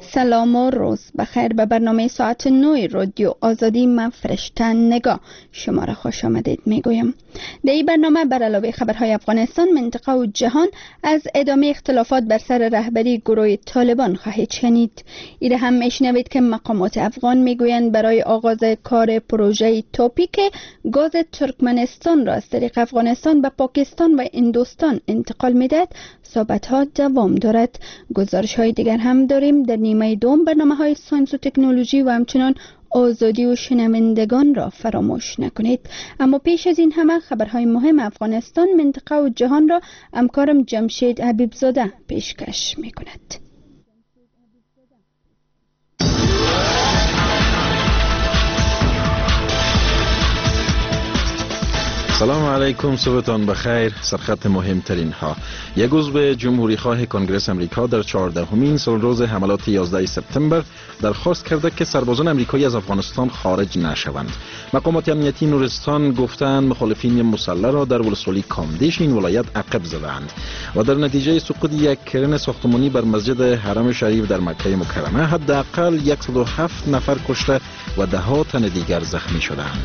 سلام و روز بخیر. به برنامه ساعت 9 رادیو آزادی من فرشته نگاه شما را خوش آمدید میگویم. در این برنامه بر علاوه خبرهای افغانستان، منطقه و جهان از ادامه اختلافات بر سر رهبری گروه طالبان خواهید شنید. ایده هم میشنوید که مقامات افغان میگویند برای آغاز کار پروژه توپیک گاز ترکمنستان را از طریق افغانستان به پاکستان و هندوستان انتقال میدهد صحبت ها دوام دارد. گزارش های دیگر هم داریم در نیمه دوم. برنامه های ساینس و تکنولوژی و همچنان آزادی و شنوندگان را فراموش نکنید. اما پیش از این همه خبرهای مهم افغانستان، منطقه و جهان را همکارم جمشید حبیبزاده پیشکش می کند. سلام علیکم، صبحتان بخیر. سرخط مهمترین ها: یک عضو جمهوری خواه کنگره امریکا در 14مین سالروز حملات 11 سپتامبر درخواست کرده که سربازان امریکایی از افغانستان خارج نشوند. مقامات امنیتی نورستان گفتند مخالفین مسلح را در ولسوالی کامدیش این ولایت عقب زدند و در نتیجه سقوط یک کرن ساختمانی بر مسجد حرم شریف در مکه مکرمه حداقل 107 نفر کشته و دهها تن دیگر زخمی شدند.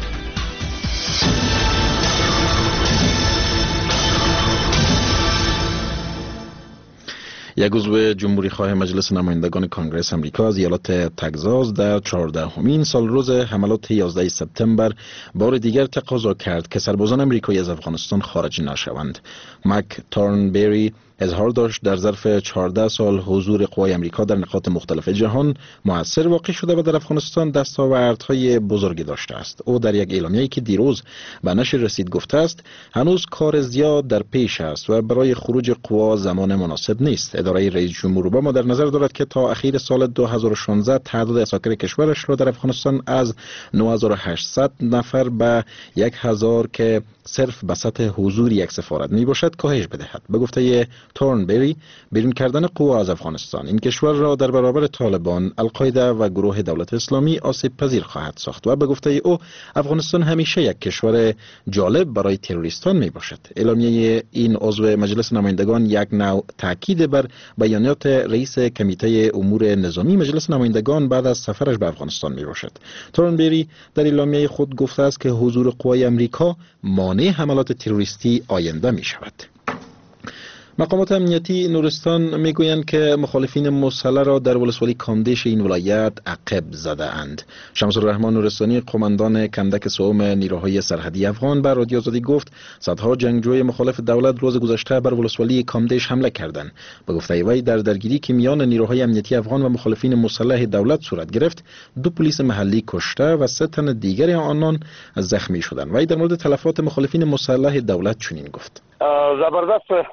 یک عضو جمهوری خواه مجلس نمایندگان کنگره امریکا از ایالت تگزاس در 14مین سالروز حملات 11 سپتامبر بار دیگر تقاضا کرد که سربازان امریکایی از افغانستان خارج نشوند. مک تورنبری اظهار داشت در ظرف 14 سال حضور قوای امریکا در نقاط مختلف جهان مؤثر واقع شده و در افغانستان دستاوردهای بزرگی داشته است. او در یک اعلامیه‌ای که دیروز به نشر رسید گفته است هنوز کار زیاد در پیش است و برای خروج قوا زمان مناسب نیست. اداره رئیس جمهور اوباما در نظر دارد که تا اخیر سال 2016 تعداد اساکر کشورش را در افغانستان از 9800 نفر به 1000 که صرف به سطح حضور یک سفارت می باشد کاهش بدهد. به گفته تورنبری، بیرون کردن قوا از افغانستان این کشور را در برابر طالبان، القاعده و گروه دولت اسلامی آسیب پذیر خواهد ساخت و به گفته او افغانستان همیشه یک کشور جالب برای تروریستان می باشد. اعلامیه این عضو مجلس نمایندگان یک نوع تاکید بر بیانیات رئیس کمیته امور نظامی مجلس نمایندگان بعد از سفرش به افغانستان می باشد. تورنبری در اعلامیه خود گفته است که حضور قوای امریکا مانع حملات تروریستی آینده می شود. مقامات امنیتی نورستان میگویند که مخالفین مسلح را در ولسوالی کامدیش این ولایت عقب زده اند. شمس الرحمن نورستانی، قماندان کندک سوم نیروهای سرحدی افغان، به رادیو آزادی گفت صدها جنگجوی مخالف دولت روز گذشته بر ولسوالی کامدیش حمله کردند. به گفته وی در درگیری که میان نیروهای امنیتی افغان و مخالفین مسلح دولت صورت گرفت 2 پلیس محلی کشته و 3 تن دیگر آنان زخمی شدند. وی در مورد تلفات مخالفین مسلح دولت چنین گفت: زبردست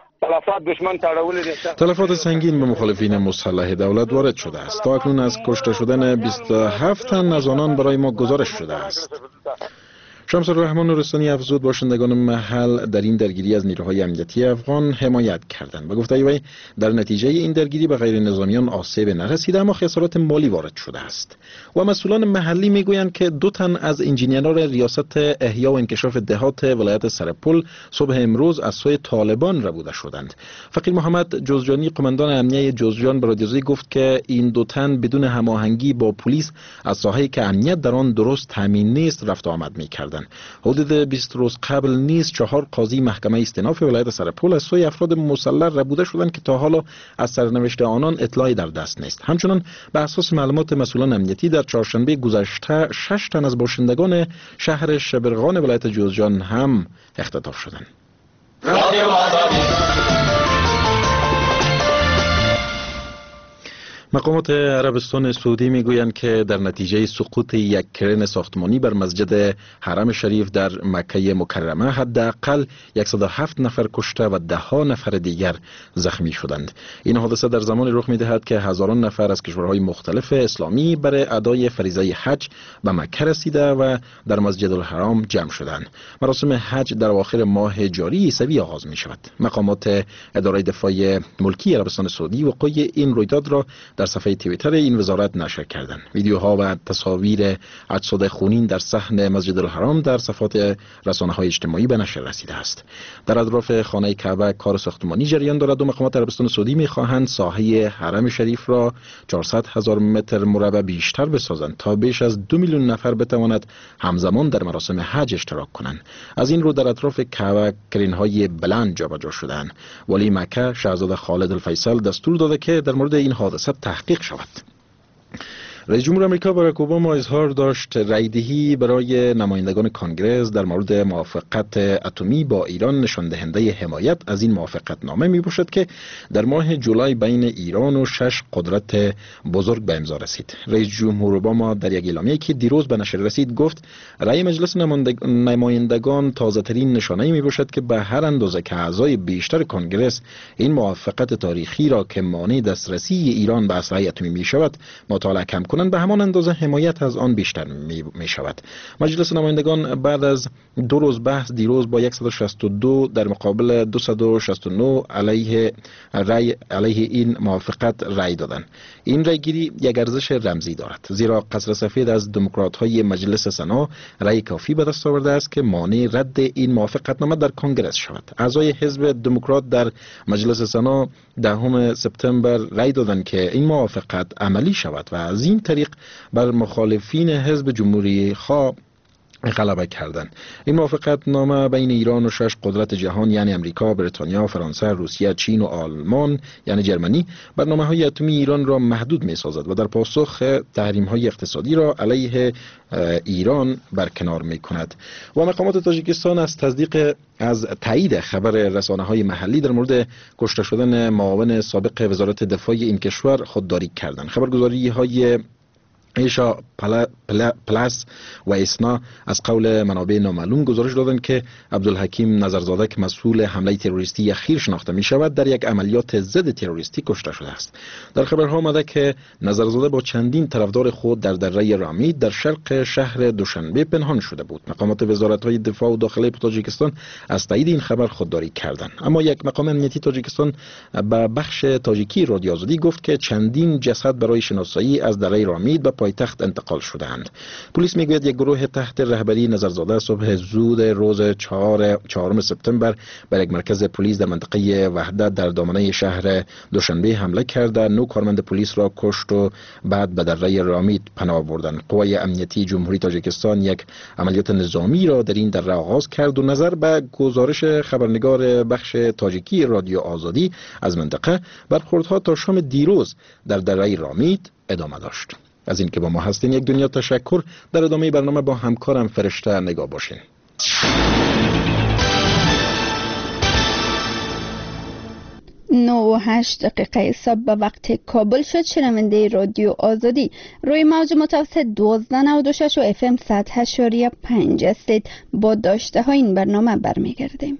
تلفات سنگین به مخالفین مسلح دولت وارد شده است. تا اکنون از کشته شدن 27 تن از آنان برای ما گزارش شده است. شمس الرحمن نورستانی افزود باشندگان محل در این درگیری از نیروهای امنیتی افغان حمایت کردند. به گفته وی در نتیجه این درگیری به غیر نظامیان آسیب نرسیده اما خسارات مالی وارد شده است. و مسئولان محلی میگویند که 2 تن از انجینیران ریاست احیا و انکشاف دهات ولایت سرپل صبح امروز از سوی طالبان ربوده شدند. فقیر محمد جوزجانی، قماندان امنیه جوزجان، به رادیو آزادی گفت که این 2 تن بدون هماهنگی با پلیس از ساحه‌ای که امنیت در آن درست تامین نیست رفت و آمد می‌کردند. حدود 20 روز قبل نیز 4 قاضی محکمه استیناف ولایت سرپل از سوی افراد مسلح ربوده شدند که تا حالا از سرنوشت آنان اطلاعی در دست نیست. همچنین به اساس معلومات مسئولان امنیتی در چهارشنبه گذشته 6 تن از باشندگان شهر شبرغان ولایت جوزجان هم اختطاف شدند. مقامات عربستان سعودی میگویند که در نتیجه سقوط یک کرن ساختمانی بر مسجد حرم شریف در مکه مکرمه حداقل 107 نفر کشته و 10 نفر دیگر زخمی شدند. این حادثه در زمانی رخ میدهد که هزاران نفر از کشورهای مختلف اسلامی برای ادای فریضه حج به مکه رسیده و در مسجد الحرام جمع شدند. مراسم حج در اواخر ماه جاری عیسوی آغاز می شود. مقامات اداره دفاع ملکی عربستان سعودی وقوع این رویداد را در صفحه توییتر این وزارت نشر کردند. ویدیوها و تصاویر اجساد خونین در صحن مسجد الحرام در صفحات رسانه‌های اجتماعی به نشر رسیده است. در اطراف خانه کعبه کار ساختمانی جریان دارد و مقامات عربستان سعودی می‌خواهند ساحه حرم شریف را 400,000 متر مربع بیشتر بسازند تا بیش از 2 میلیون نفر بتواند همزمان در مراسم حج اشتراک کنند. از این رو در اطراف کعبه کرین‌های بلند جابجا شدند. ولی مکه شاهزاده خالد الفیصل دستور داده که در مورد این حادثه تحقیق شود. رئیس جمهور آمریکا باراک اوباما اظهار داشت رأی‌دهی برای نمایندگان کنگره در مورد موافقت اتمی با ایران نشان دهنده حمایت از این موافقت نامه می باشد که در ماه جولای بین ایران و 6 قدرت بزرگ به امضا رسید. رئیس جمهور اوباما در یک اعلامیه‌ای که دیروز به نشر رسید گفت رأی مجلس نمایندگان تازه‌ترین نشانه‌ای می باشد که به هر اندازه که اعضای بیشتر کنگره این موافقت تاریخی را که مانع دسترسی ایران به اسلحه اتمی می شود مطالعه کنند به همان اندازه حمایت از آن بیشتر می شود. مجلس نمایندگان بعد از 2 روز بحث دیروز با 162 در مقابل 269 علیه این موافقت رأی دادند. این رأیگیری یک ارزش رمزی دارد زیرا قصر سفید از دموکرات‌های مجلس سنا رأی کافی به دست آورده است که مانع رد این موافقتنامه در کنگره شود. اعضای حزب دموکرات در مجلس سنا 10 سپتامبر رأی دادند که این موافقت عملی شود و از این طریق بر مخالفین حزب جمهوری خواه غلبه کردند. این موافقت نامه بین ایران و 6 قدرت جهان یعنی امریکا، بریتانیا، فرانسه، روسیه، چین و آلمان یعنی جرمنی برنامه‌های اتمی ایران را محدود می‌سازد و در پاسخ تحریم‌های اقتصادی را علیه ایران برکنار می‌کند. و مقامات تاجیکستان از تایید خبر رسانه‌های محلی در مورد کشته شدن معاون سابق وزارت دفاع این کشور خودداری کردند. خبرگزاری‌های ایشا پلاس و اسنا از قول منابع نامعلوم گزارش دادند که عبدالحکیم نظرزاده که مسئول حمله تروریستی اخیر شناخته می شود در یک عملیات ضد تروریستی کشته شده است. در خبرها آمده که نظرزاده با چندین طرفدار خود در دره رامید در شرق شهر دوشنبه پنهان شده بود. مقامات وزارت‌های دفاع و داخلی تاجیکستان از تایید این خبر خودداری کردند. اما یک مقام امنیتی تاجیکستان به بخش تاجیکی رادیو آزادی گفت که چندین جسد برای شناسایی از دره رامید به پایتخت انتقال شدند. پلیس میگوید یک گروه تحت رهبری نظرزاده صبح زود روز 4 سپتامبر بر یک مرکز پلیس در منطقه وحدت در دامنه شهر دوشنبه حمله کرده 9 کارمند پلیس را کشت و بعد به دره رامید پناه بردند. قوای امنیتی جمهوری تاجیکستان یک عملیات نظامی را در این دره آغاز کرد و نظر به گزارش خبرنگار بخش تاجیکی رادیو آزادی از منطقه برخوردها تا شام دیروز در دره رامید ادامه داشت. از این که با ما هستین یک دنیا تشکر. در ادامه برنامه با همکارم فرشته نگاه باشین. 9:08 صبح به وقت کابل شد. شنونده رادیو آزادی روی موج متوسط 1296 و FM 100.5 هستید. با داشته ها این برنامه برمیگردیم.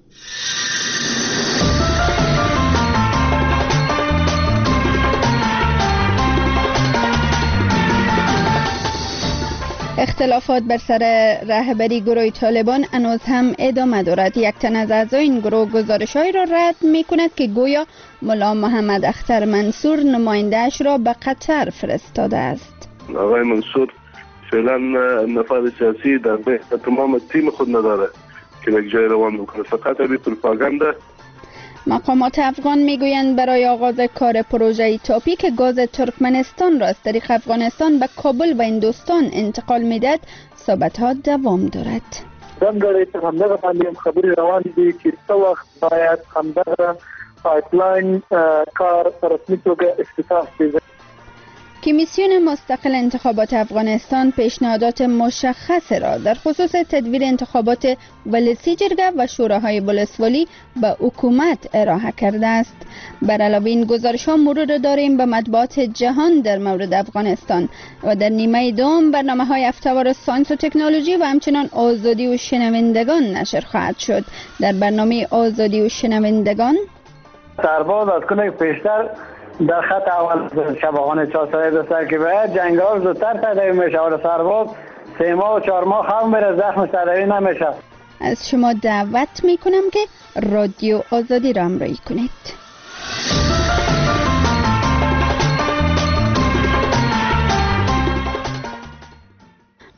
اختلافات بر سر رهبری گروه طالبان هنوز هم ادامه دارد. یک تن از اعضای این گروه گزارش‌هایی را رد می‌کند که گویا ملا محمد اختر منصور نماینده‌اش را به قطر فرستاده است. آقای منصور فعلا نفاذ سیاسی در بین تمام تیم خود نداره که یک جای روان بکنه، فقط به پروپاگاندا. مقامات افغان میگویند برای آغاز کار پروژه تاپی که گاز ترکمنستان را از طریق افغانستان به کابل و هندوستان انتقال میدهد صحبت‌ها دوام دارد. دنګړې تر همدغه باندې هم خبرې روانې دي چې څه وخت باید همدغه پایپلاین کار په رسمي توګه افتتاح شي. کمیسیون مستقل انتخابات افغانستان پیشنهادات مشخص را در خصوص تدویر انتخابات ولسی جرگه و شوراهای ولسوالی به حکومت ارائه کرده است. بر علاوه این گزارش ها مرور داریم به مطبوعات جهان در مورد افغانستان و در نیمه دوم برنامه های افتوار ساینس و تکنولوژی و همچنان آزادی و شنوندگان نشر خواهد شد. در برنامه آزادی و شنوندگان سرباز از کنه پیشتر در خط اول شباهان 4 ساله دستر که باید جنگال زودتر تداوی میشه و سرباز 3 ماه و 4 ماه هم بره زخم تداوی نمیشه. از شما دعوت میکنم که رادیو آزادی را همراهی کنید.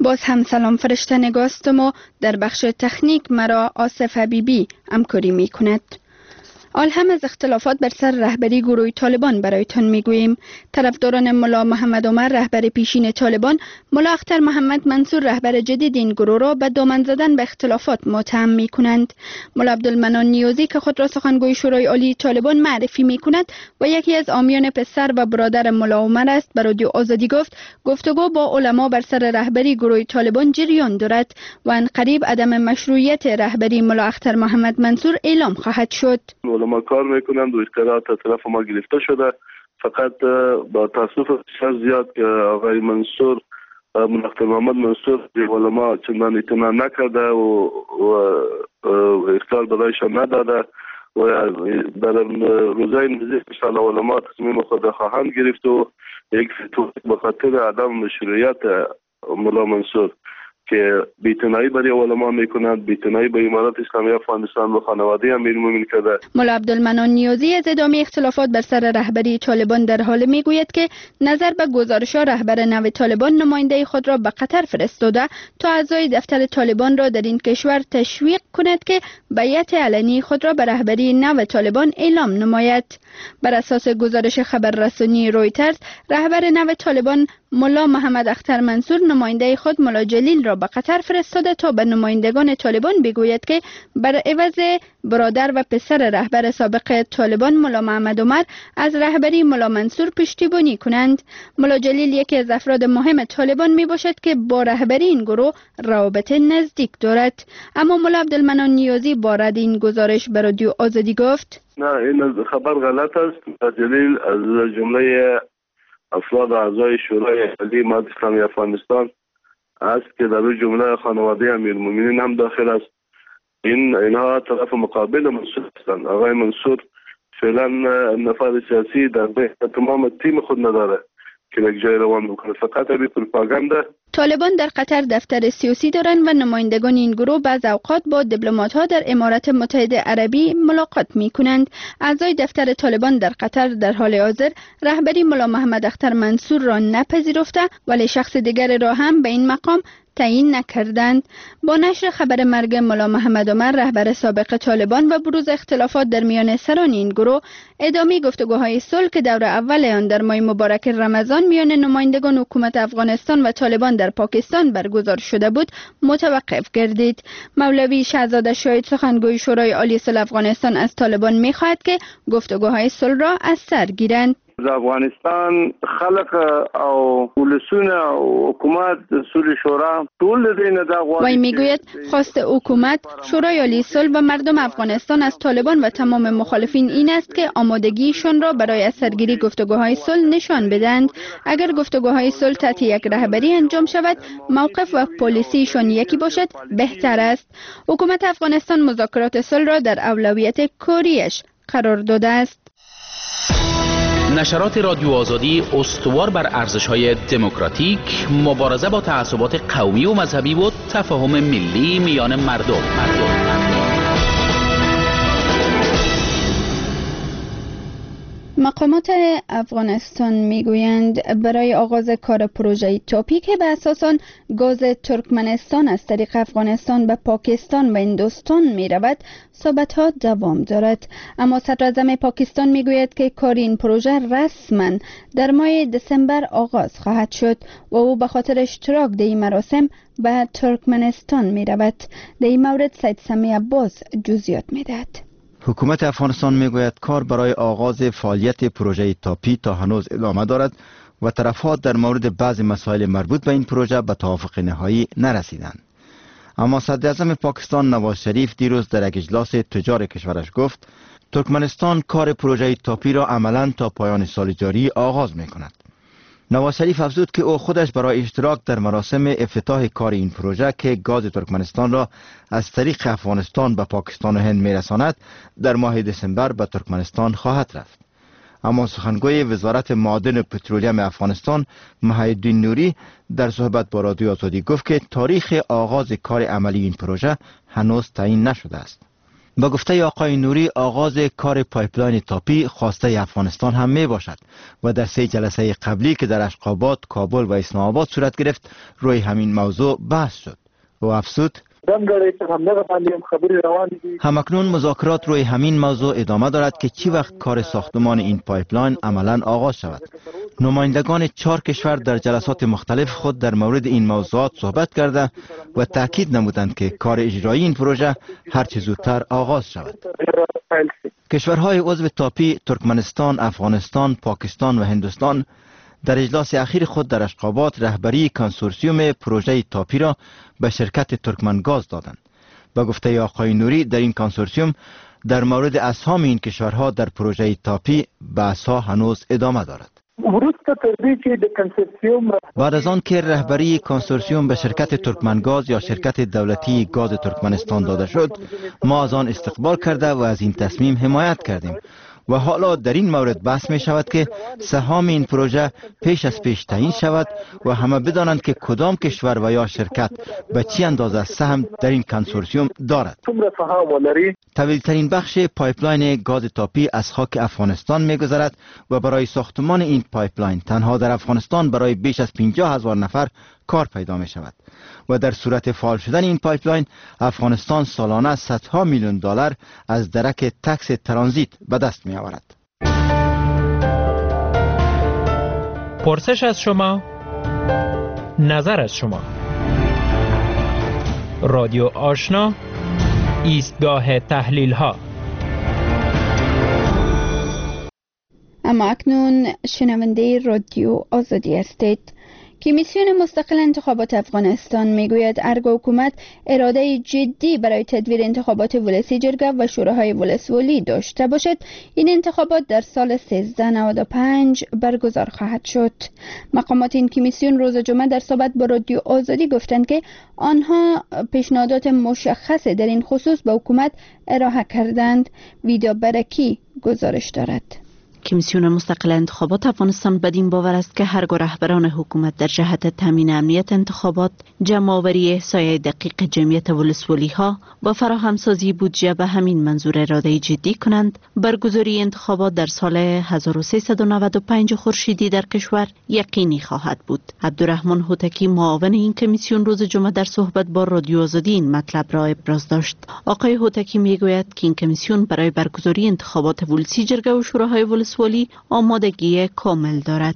باز هم سلام فرشته نگاستم و در بخش تکنیک مرا آصف حبیبی همکاری می کند. هم از اختلافات بر سر رهبری گروه طالبان برایتان میگوییم. طرفداران ملا محمد عمر رهبر پیشین طالبان، ملا اختر محمد منصور رهبر جدید این گروه را به دامن زدن به اختلافات متهم می کنند. ملا عبدالمنان نیازی که خود را سخنگوی شورای عالی طالبان معرفی می کند و یکی از عامیان پسر و برادر ملا عمر است، به رادیو آزادی گفت گفتگو با علما بر سر رهبری گروه طالبان جریان دارد و عنقریب عدم مشروعیت رهبری ملا اختر محمد منصور اعلام خواهد شد. ما کار میکنند و اطلاعات از طرف ما گرفته شده، فقط با تاسف بسیار زیاد که آقای منصور ملا اختر محمد منصور علما چندان اطلاع نکرده و اختیار برایشان نداده و در روزهای نزدیک انشاءالله علما تصمیم خود خواهند گرفت و یک به خاطر عدم مشروعیت ملا منصور که بی‌اعتنایی برای علما میکنند، بی‌اعتنایی به امارت اسلامی افغانستان و خانواده امیرالمومنین کرده. ملا عبدالمنان نیازی از ادامه اختلافات بر سر رهبری طالبان در حال میگوید که نظر به گزارش‌ها رهبر نو طالبان نماینده خود را به قطر فرستاده تا اعضای دفتر طالبان را در این کشور تشویق کند که بیعت علنی خود را به رهبری نو طالبان اعلام نماید. بر اساس گزارش خبررسانی رویترز، رهبر نو طالبان ملا محمد اختر منصور نماینده خود ملا جلیل را به قطر فرستاده تا به نمایندگان طالبان بگوید که بر عوض برادر و پسر رهبر سابق طالبان ملا محمد عمر از رهبری ملا منصور پشتیبانی کنند. ملا جلیل یکی از افراد مهم طالبان می باشد که با رهبری این گروه روابط نزدیک دارد. اما ملا عبدالمنان نیازی با رد این گزارش به رادیو آزادی گفت نه، این خبر غلط است. جلیل از جمله افراد اعضای شورای عالی امارت اسلامی افغانستان است که در اون جمله خانواده امیرالمومنین هم داخل است. اینها طرف مقابل منصور هستند. آقای منصور فعلا نفاذ سیاسی در بین تمام تیم خود نداره که یک جای روان بکنه، فقط به پروپاگاندا. طالبان در قطر دفتر سیاسی دارند و نمایندگان این گروه بعض اوقات با دیپلمات‌ها در امارات متحده عربی ملاقات می‌کنند. اعضای دفتر طالبان در قطر در حال حاضر رهبری ملا محمد اختر منصور را نپذیرفته، ولی شخص دیگر را هم به این مقام تعیین نکردند. با نشر خبر مرگ ملا محمد عمر رهبر سابق طالبان و بروز اختلافات در میان سران این گروه، ادامه گفتگوهای صلح که دور اول آن در ماه مبارک رمضان میان نمایندگان حکومت افغانستان و طالبان در پاکستان برگزار شده بود متوقف گردید. مولوی شهزاده شاهد سخنگوی شورای عالی صلح افغانستان از طالبان می‌خواهد که گفتگوهای صلح را از سر گیرند. د افغانستان خلق او ولسونه او حکومت صلح شورا ټول دینه دا غواړي. وی میگوید خواست حکومت، شورای عالی صلح و مردم افغانستان از طالبان و تمام مخالفین این است که آمادگیشان را برای از سرگیری گفتگوهای صلح نشان بدهند. اگر گفتگوهای صلح تحت یک رهبری انجام شود، موقف و پالیسیشان یکی باشد، بهتر است. حکومت افغانستان مذاکرات صلح را در اولویت کاریش قرار داده است. نشرات رادیو آزادی استوار بر ارزش‌های دموکراتیک، مبارزه با تعصبات قومی و مذهبی و تفاهم ملی میان مردم. مقامات افغانستان میگویند برای آغاز کار پروژه تاپی که به اساس آن گاز ترکمنستان از طریق افغانستان به پاکستان و هندوستان می رود صحبت‌ها دوام دارد. اما صدراعظم پاکستان میگوید که کار این پروژه رسما در ماه دسامبر آغاز خواهد شد و او به خاطر اشتراک در این مراسم به ترکمنستان می رود. در این مورد سید سمی عباس جزئیات میدهد. حکومت افغانستان میگوید کار برای آغاز فعالیت پروژه تاپی تا هنوز ادامه دارد و طرفها در مورد بعض مسائل مربوط به این پروژه به توافق نهایی نرسیدند. اما صدراعظم پاکستان نواز شریف دیروز در یک اجلاس تجار کشورش گفت ترکمنستان کار پروژه تاپی را عملاً تا پایان سال جاری آغاز میکند. نواز شریف افزود که او خودش برای اشتراک در مراسم افتتاح کار این پروژه که گاز ترکمنستان را از طریق افغانستان به پاکستان و هند میرساند در ماه دسامبر به ترکمنستان خواهد رفت. اما سخنگوی وزارت معادن و پترولیم افغانستان محی‌الدین نوری در صحبت با رادیو آزادی گفت که تاریخ آغاز کار عملی این پروژه هنوز تعیین نشده است. با گفته آقای نوری آغاز کار پایپلاین تاپی خواسته افغانستان هم می باشد و در 3 جلسه قبلی که در اشقاباد، کابل و اسلام آباد صورت گرفت روی همین موضوع بحث شد و افزود همکنون مذاکرات روی همین موضوع ادامه دارد که چی وقت کار ساختمان این پایپلاین عملاً آغاز شود. نمایندگان 4 کشور در جلسات مختلف خود در مورد این موضوعات صحبت کرده و تاکید نمودند که کار اجرایی این پروژه هر چه زودتر آغاز شود. کشورهای عضو تاپی ترکمنستان، افغانستان، پاکستان و هندوستان در اجلاس اخیر خود در اشقاباد رهبری کنسورسیوم پروژه تاپی را به شرکت ترکمنگاز دادند. با گفته آقای نوری در این کنسورسیوم در مورد اسهام این کشورها در پروژه تاپی بحث‌ها هنوز ادامه دارد. بعد از آن که رهبری کنسورسیوم به شرکت ترکمنگاز یا شرکت دولتی گاز ترکمنستان داده شد، ما از آن استقبال کرده و از این تصمیم حمایت کردیم و حالا در این مورد بحث می شود که سهام این پروژه پیش از پیش تعیین شود و همه بدانند که کدام کشور و یا شرکت به چی اندازه سهم در این کنسورسیوم دارد. طویل‌ترین بخش پایپلاین گاز تاپی از خاک افغانستان می گذرد و برای ساختمان این پایپلاین تنها در افغانستان برای بیش از 50,000 نفر کار پیدا می شود و در صورت فعال شدن این پایپلاین افغانستان سالانه صدها میلیون دلار از درک تکس ترانزیت به دست می آورد. پرسش از شما، نظر از شما. رادیو آشنا، ایستگاه تحلیل ها. اما اکنون شنونده رادیو آزادی هستید. کمیسیون مستقل انتخابات افغانستان میگوید اگر حکومت اراده جدی برای تدویر انتخابات ولسی جرگه و شوراهای ولسوالی داشته باشد، این انتخابات در سال 1395 برگزار خواهد شد. مقامات این کمیسیون روز جمعه در صحبت با رادیو آزادی گفتند که آنها پیشنهادات مشخص در این خصوص به حکومت ارائه کردند. ویدا برکی گزارش دارد. کمیسیون مستقل انتخابات افغانستان بدین باور است که هرگاه رهبران حکومت در جهت تامین امنیت انتخابات، جمع‌آوری احصای دقیق جمعیت ولسوالی ها و فراهمسازی بودجه به همین منظور اراده جدی کنند، برگزاری انتخابات در سال 1395 خورشیدی در کشور یقینی خواهد بود. عبدالرحمن هوتکی معاون این کمیسیون روز جمعه در صحبت با رادیو آزادی این مطلب را ابراز داشت. آقای هوتکی میگوید که این کمیسیون برای برگزاری انتخابات ولسی جرگه و شوراهای ولسوالی آمادگی کامل دارد.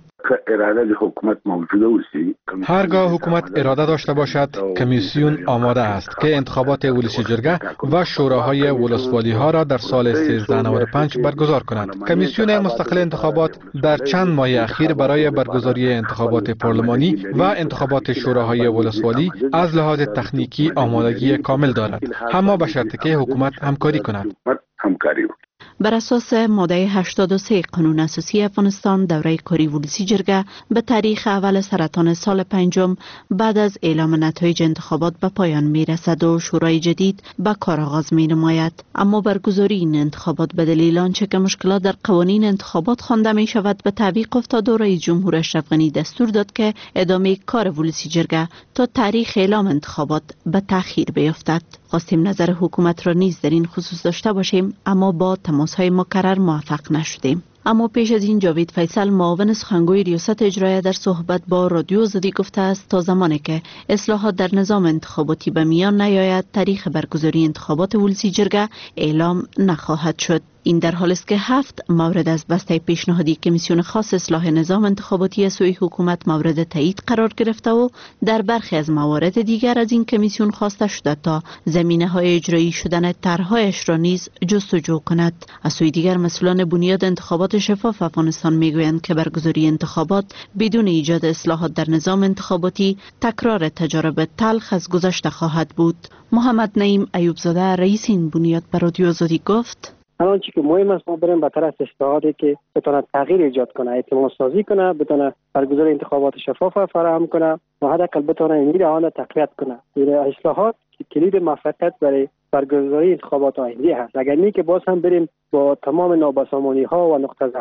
هرگاه حکومت اراده داشته باشد، کمیسیون آماده است که انتخابات ولسی جرگه و شوراهای ولسوالی ها را در سال 1395 برگزار کند. کمیسیون مستقل انتخابات در چند ماه اخیر برای برگزاری انتخابات پارلمانی و انتخابات شوراهای ولسوالی از لحاظ تکنیکی آمادگی کامل دارد، اما به شرطی که حکومت همکاری کند. بر اساس ماده 83 قانون اساسی افغانستان، دوره کاری ولسی جرگه به تاریخ اول سرطان سال 5 بعد از اعلام نتایج انتخابات به پایان می رسد و شورای جدید به کار آغاز می نماید. اما برگزاری این انتخابات به دلیل آنچه که مشکلات در قوانین انتخابات خوانده می شود به تعویق افتاد و رئیس جمهور اشرف غنی دستور داد که ادامه کار ولسی جرگه تا تاریخ اعلام انتخابات به تأخیر بیفتد. خواستیم نظر حکومت را نیز در این خصوص داشته باشیم، اما با تماس‌های مکرر موفق نشدیم. اما پیش از این جاوید فیصل معاون سخنگوی ریاست اجرایه در صحبت با رادیو آزادی گفته است تا زمانی که اصلاحات در نظام انتخاباتی به میان نیاید، تاریخ برگزاری انتخابات ولسی جرگه اعلام نخواهد شد. این در حال است که 7 مورد از بسته پیشنهادی کمیسیون خاص اصلاح نظام انتخاباتی از سوی حکومت مورد تایید قرار گرفته و در برخی از موارد دیگر از این کمیسیون خواسته شده تا زمینه‌های اجرایی شدن طرح‌هایش را نیز جستجو کند. از سوی دیگر مسئولان بنیاد انتخابات شفاف افغانستان میگویند که برگزاری انتخابات بدون ایجاد اصلاحات در نظام انتخاباتی تکرار تجارب تلخ از گذشته خواهد بود. محمد نعیم ایوب زاده رئیس این بنیاد به رادیو آزادی گفت: الان چیزی که مهم است ما بریم به طرف اصلاحاتی که بتونه تغییر ایجاد کنه، اعتماد سازی کنه، بتونه برگزاری انتخابات شفاف فراهم کنه و حداقل بتونه این آن تقویت کنه. این اصلاحات کلید موفقیت برای برگزاری انتخابات آینده هست. اگر نه که باز هم بریم با تمام نابسامانی ها و نقطه ضعف ها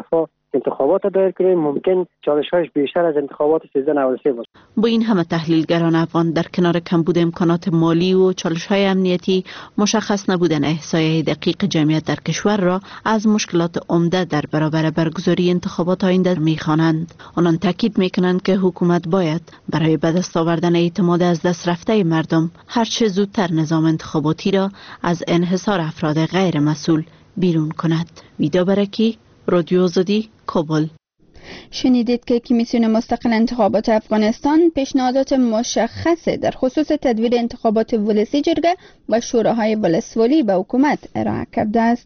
انتخابات دایر کنیم، ممکن چالش‌هاش بیشتر از انتخابات 13 93 باشه. با این همه تحلیلگران افغان در کنار کمبود امکانات مالی و چالش‌های امنیتی، مشخص نبودن احصایه دقیق جمعیت در کشور را از مشکلات عمده در برابر برگزاری انتخابات آینده می‌خوانند. آنان تاکید می‌کنند که حکومت باید برای به دست آوردن اعتماد از دست رفته مردم هرچه زودتر نظام انتخاباتی را از انحصار افراد غیر مسئول بیرون کند. ویدا برکی، رادیو آزادی، کابل. شنیدید که کمیسیون مستقل انتخابات افغانستان پیشنهادات مشخص در خصوص تدویر انتخابات ولسی جرگه و شوراهای ولسوالی به حکومت ارائه کرده است.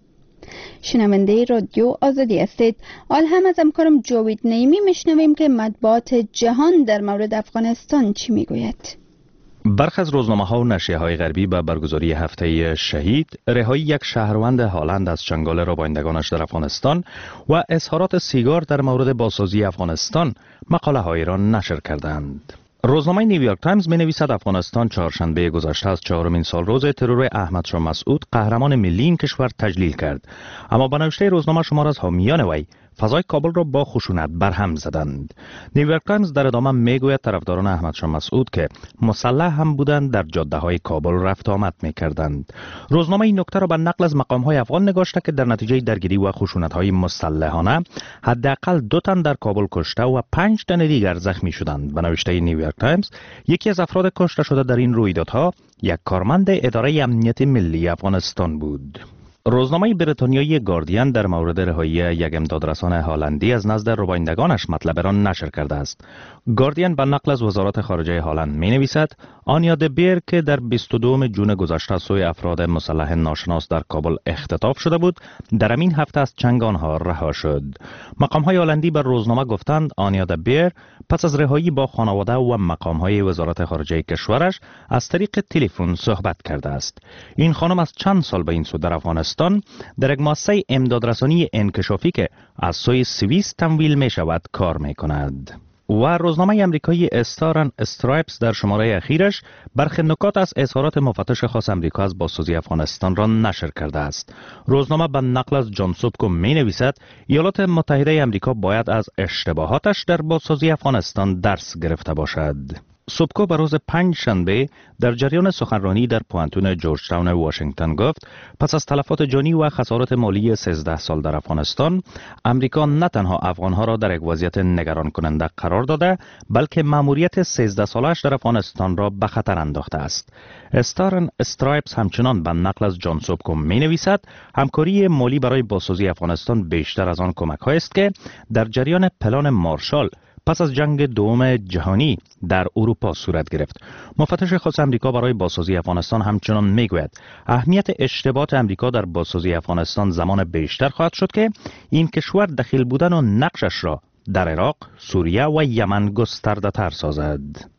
شنونده رادیو آزادی هستید. حال هم از همکارم جاوید نعیمی میشنویم که مطبوعات جهان در مورد افغانستان چی میگوید. برخی از روزنامه‌ها و نشریه‌های غربی به برگزاری هفته شهید، رهایی یک شهروند هالند از چنگال ربایندگانش در افغانستان و اظهارات سیگار در مورد بازسازی افغانستان مقاله‌های را نشر کردند. روزنامه نیویورک تایمز می‌نویسد افغانستان چهارشنبه گذشته از 4مین سالروز ترور احمد شاه مسعود قهرمان ملی این کشور تجلیل کرد، اما به نوشته روزنامه شمار از حامیان وی فضای کابل را با خشونت برهم زدند. نیویورک تایمز در ادامه میگوید طرفداران احمد شاه مسعود که مسلح هم بودند در جاده‌های کابل رفت آمد می‌کردند. روزنامه این نکته را به نقل از مقام‌های افغان نگاشته که در نتیجه درگیری و خشونت‌های مسلحانه حداقل 2 تن در کابل کشته و 5 تن دیگر زخمی شدند. به نوشته نیویورک تایمز، یکی از افراد کشته شده در این رویدادها یک کارمند اداره امنیت ملی افغانستان بود. روزنامه بریتانیایی گاردین در مورد رهایی یک امدادرسان هالندی از نزد ربایندگانش مطلب را نشر کرده است. گاردین به نقل از وزارت خارجه هالند می نویسد آنیا د بیر که در 22 جون گذشته سوی افراد مسلح ناشناس در کابل اختطاف شده بود، در همین هفته از چنگ آنها رها شد. مقام‌های هالندی بر روزنامه گفتند آنیا د بیر پس از رهایی با خانواده و مقام‌های وزارت خارجه کشورش از طریق تلفن صحبت کرده است. این خانم از چند سال به این سو در افغانستان در یک مؤسسه امدادرسانی انکشافی که از سوی سوئیس تمویل می شود کار می کند. و روزنامه امریکایی استار اند استرایپس در شماره اخیرش برخی نکات از اظهارات مفتش خاص امریکا از بازسازی افغانستان را نشر کرده است. روزنامه به نقل از جان سوبکو می نویسد ایالات متحده امریکا باید از اشتباهاتش در بازسازی افغانستان درس گرفته باشد. سوبکو به روز 5 شنبه در جریان سخنرانی در پوانتون جورج تاون واشنگتن گفت پس از تلفات جانی و خسارات مالی 13 سال در افغانستان، امریکا نه تنها افغانها را در یک وضعیت نگران کننده قرار داده، بلکه مأموریت 13 سالش در افغانستان را به خطر انداخته است. استار استرایپس همچنان به نقل از جان سوبکو می نویسد همکاری مالی برای بازسازی افغانستان بیشتر از آن کمک های است که در جریان پلان مارشال پس از جنگ دوم جهانی در اروپا صورت گرفت. مفتش خاص امریکا برای بازسازی افغانستان همچنان میگوید اهمیت اشتباهات امریکا در بازسازی افغانستان زمان بیشتر خواهد شد که این کشور دخیل بودن و نقشش را در عراق، سوریه و یمن گسترده تر سازد.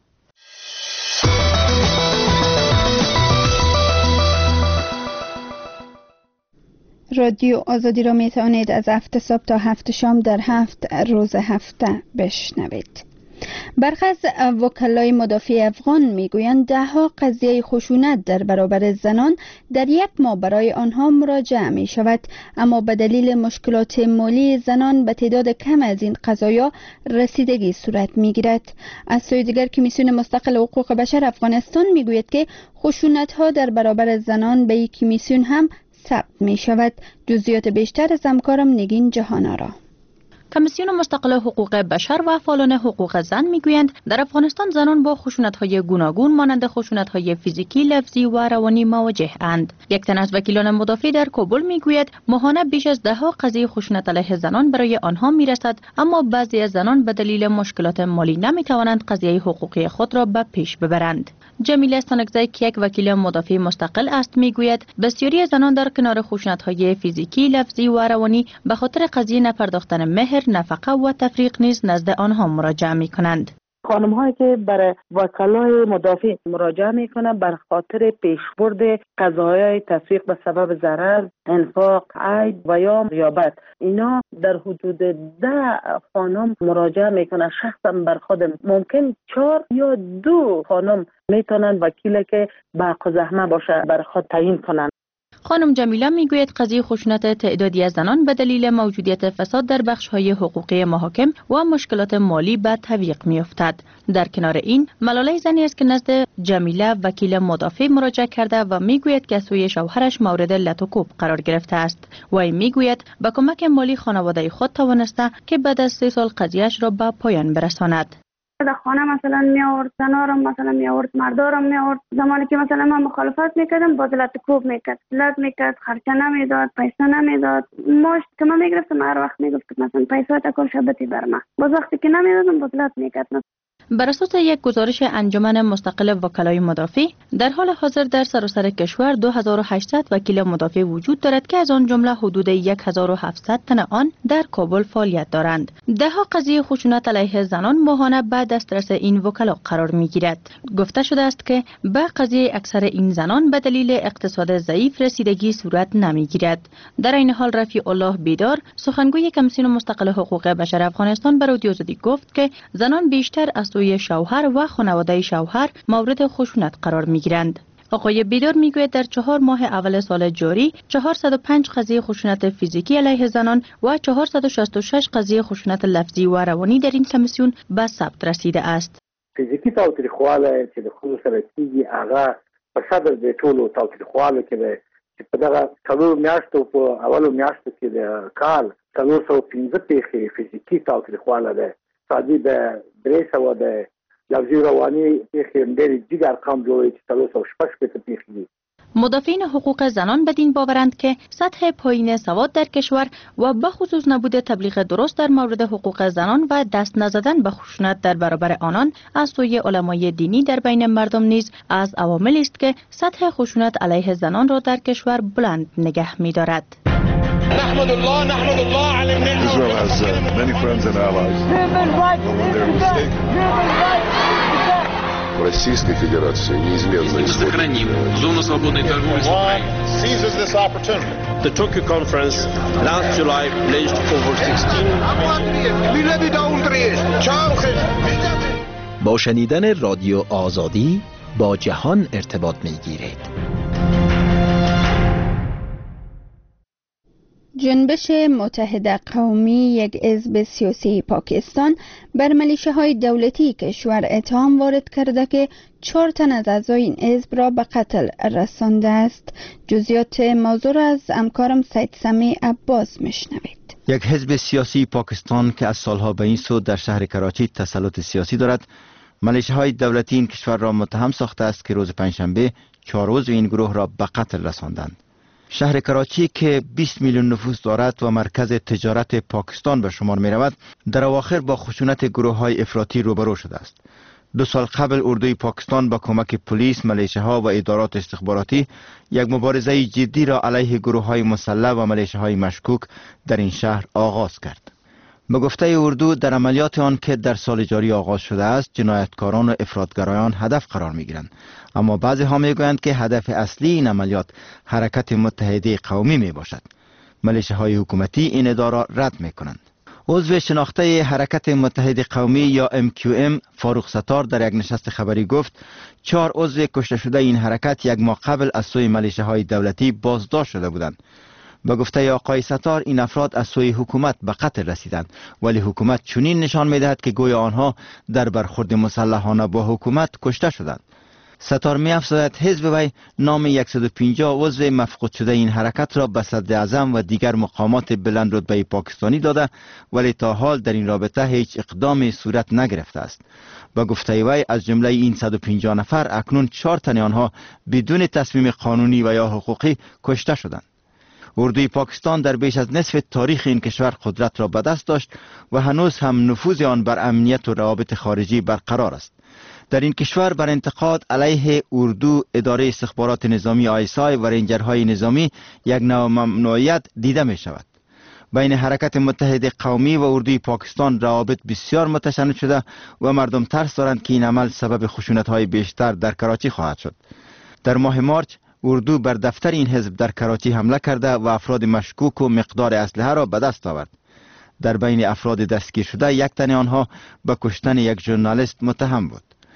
رادیو آزادی را می توانید از 7 صبح تا 7 شام در 7 روز هفته بشنوید. برخی از وکلای مدافع افغان میگویند 10 قضیه خشونت در برابر زنان در 1 ماه برای آنها مراجعه می شود، اما به دلیل مشکلات مالی زنان به تعداد کم از این قضایا رسیدگی صورت می گیرد. از سوی دیگر کمیسیون مستقل حقوق بشر افغانستان میگوید که خشونت ها در برابر زنان به این کمیسیون هم ثبت می شود. جزئیات بیشتر از همکارم نگین جهان‌آرا. کمیسیون مستقل حقوق بشر و فعالان حقوق زن میگویند در افغانستان زنان با خشونت‌های گوناگون مانند خشونت‌های فیزیکی، لفظی و روانی مواجه اند. یک تن از وکیلان مدافع در کابل میگوید ماهانه بیش از 10 قضیه خشونت علیه زنان برای آنها میرسد، اما بعضی از زنان به دلیل مشکلات مالی نمیتوانند قضیه حقوقی خود را به پیش ببرند. جمیله استانکزی که یک وکیل مدافع مستقل است میگوید بسیاری زنان در کنار خشونت‌های فیزیکی، لفظی و روانی به خاطر قضیه نپرداختن مهر، نفقه و تفریق نیز نزد آنها مراجعه می کنند. خانم هایی که برای وکلای مدافع مراجعه می کنند بر خاطر پیشبرد قضایای تفریق به سبب ضرر، انفاق، عیب و یا ریابت، اینا در حدود 10 خانم مراجعه می کنند. شخصا بر خودم ممکن 4 یا 2 خانم می تونند وکیل که با زحمه باشه بر خود تعیین کنند. خانم جمیله میگوید قضیه خشونت تعدادی از زنان به دلیل موجودیت فساد در بخش‌های حقوقی محاکم و مشکلات مالی به تعویق می‌افتد. در کنار این، ملاله زنی است که نزد جمیله وکیل مدافع مراجعه کرده و میگوید که سوی شوهرش مورد لط و کوب قرار گرفته است. وی میگوید با کمک مالی خانواده خود توانسته که بعد از 3 سال قضیه‌اش را به پایان برساند. در خانه مثلا می آورد زنا را مثلا می آورد مردا را می آورد. زمانی که مثلا من مخالفت میکردم باز لط کوب میکرد، لط میکرد، خرچه نمیداد، پیسه نمیداد. ماش که من میگرفتم هر وقت میگفت مثلا پیسه تکل شبتی بر من، باز وقتی که نمیدادم باز لط میکرد. بر اساس یک گزارش انجمن مستقل وکلای مدافع، در حال حاضر در سراسر کشور 2800 وکیل مدافع وجود دارد که از آن جمله حدود 1700 تن آن در کابل فعالیت دارند. دهها قضیه خشونت علیه زنان ماهانه به دسترس این وکلا قرار میگیرد. گفته شده است که به قضیه اکثر این زنان به دلیل اقتصاد ضعیف رسیدگی صورت نمیگیرد. در این حال رفیع الله بیدار، سخنگوی کمیسیون مستقل حقوق بشر افغانستان، به رادیو آزادی گفت که زنان بیشتر از سوی شوهر و خانواده شوهر مورد خشونت قرار میگیرند. آقای بیدار میگوید در 4 ماه اول سال جاری 405 قضیه خشونت فیزیکی علیه زنان و 466 قضیه خشونت لفظی و روانی در این کمیسیون به ثبت رسیده است. فیزیکی تاوتریخواله چې د خود سره کیږي هغه په صدر د ټولو تاوتریخواله کې ده چې په دغه څلور میاشتو په اولو میاشتو کې د کال 415 پیښې فیزیکی تاوتریخواله ده، سادی د 300 د لفظي رواني پیښې ډېرې جګ ارقام جوړوي چې 306 پیښې دي. مدافعین حقوق زنان بدین باورند که سطح پایین سواد در کشور و به خصوص نبود تبلیغ درست در مورد حقوق زنان و دست نزدن به خشونت در برابر آنان از سوی علمای دینی در بین مردم نیز از عواملی است که سطح خشونت علیه زنان را در کشور بلند نگه می‌دارد. نحمد الله على النعمة. Israel has many friends and allies. Российской Федерации неизменно исходит. Зону свободной торговли с Украиной. Seizes this opportunity. The Tokyo conference last July pledged over 16. با شنیدن رادیو آزادی با جهان ارتباط می‌گیرید. جنبش متحد قومی، یک حزب سیاسی پاکستان، بر میلیشه‌های دولتی کشور اتهام وارد کرده که 4 تن از اعضای این حزب را به قتل رسانده است. جزئیات موضوع را از همکارم سید سمی عباس میشنوید. یک حزب سیاسی پاکستان که از سالها به این سو در شهر کراچی تسلط سیاسی دارد، میلیشه‌های دولتی این کشور را متهم ساخته است که روز پنجشنبه 4 عضو این گروه را به قتل رساندند. شهر کراچی که 20 میلیون نفوس دارد و مرکز تجارت پاکستان به شمار می رود، در اواخر با خشونت گروه های افراطی روبرو شده است. 2 سال قبل اردوی پاکستان با کمک پلیس، میلیشه ها و ادارات استخباراتی یک مبارزه جدی را علیه گروه های مسلح و میلیشه های مشکوک در این شهر آغاز کرد. به گفته اردو، در عملیات آن که در سال جاری آغاز شده است، جنایتکاران و افراطگرایان هدف قرار می گیرند، اما بعضی ها می گویند که هدف اصلی این عملیات حرکت متحده قومی می باشد. میلیشه های حکومتی این ادعا را رد می کنند. عضو شناخته حرکت متحد قومی یا MQM فاروق ستار در یک نشست خبری گفت 4 عضو کشته شده این حرکت 1 ماه قبل از سوی میلیشه های دولتی بازداشت شده بودند. به گفته آقای ستار، این افراد از سوی حکومت به قتل رسیدند، ولی حکومت چنین نشان می‌دهد که گویا آنها در برخورد مسلحانه با حکومت کشته شدند. ستار می‌افزاید حزب وی نام 150 عضو مفقود شده این حرکت را به صدر اعظم و دیگر مقامات بلند رتبه پاکستانی داده، ولی تا حال در این رابطه هیچ اقدامی صورت نگرفته است. با گفته وی از جمله این 150 نفر اکنون 4 تن آنها بدون تصمیم قانونی و یا حقوقی کشته شدند. اردوی پاکستان در بیش از نصف تاریخ این کشور قدرت را به دست داشت و هنوز هم نفوذ آن بر امنیت و روابط خارجی برقرار است. در این کشور بر انتقاد علیه اردو، اداره استخبارات نظامی آیسای و رنجرهای نظامی یک نوع ممنوعیت دیده می شود. بین حرکت متحد قومی و اردوی پاکستان روابط بسیار متشنج شده و مردم ترس دارند که این عمل سبب خشونت‌های بیشتر در کراچی خواهد شد. در ماه مارچ اردو بر دفتر این حزب در کراچی حمله کرده و افراد مشکوک و مقدار اسلحه را به دست آورد. در بین افراد دستگیر شده 1 تن آنها به کشتن یک ژورنالیست متهم بود.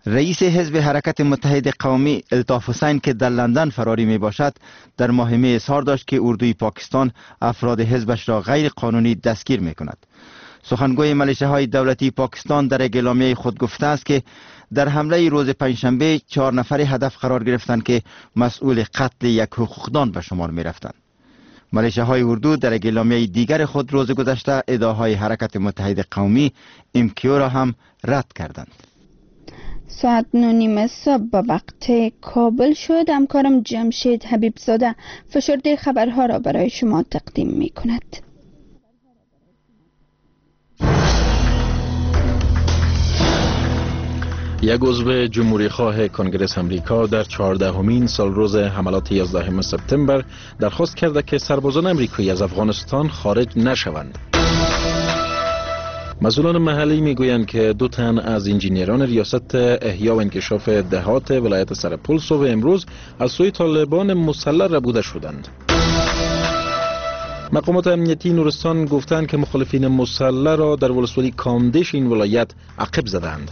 رئیس حزب حرکت متحد قومی الطاف حسین که در لندن فراری می باشد در ماه می اظهار داشت که اردوی پاکستان افراد حزبش را غیر قانونی دستگیر می کند. سخنگوی ملیشه‌های دولتی پاکستان در اعلامیه خود گفته است که در حمله روز پنجشنبه 4 نفر هدف قرار گرفتند که مسئول قتل یک حقوقدان به شمار می رفتند. ملیشه‌های اردو در اعلامیه دیگر خود روز گذشته ادعاهای حرکت متحد قومی MQ را هم رد کردند. ساعت 9:30 صبح به وقت کابل شد. همکارم جمشید حبیبزاده فشرده خبرها را برای شما تقدیم می کند. یک عضو جمهوری خواه کنگره امریکا در 14مین سالروز حملات 11 سپتامبر درخواست کرده که سربازان امریکایی از افغانستان خارج نشوند. مسئولان محلی میگویند که 2 تن از انجینیران ریاست احیا و انکشاف دهات ولایت سرپل صبح امروز از سوی طالبان مسلح ربوده شدند. مقامات امنیتی نورستان گفتند که مخالفین مسلح را در ولسوالی کامدش این ولایت عقب زدند.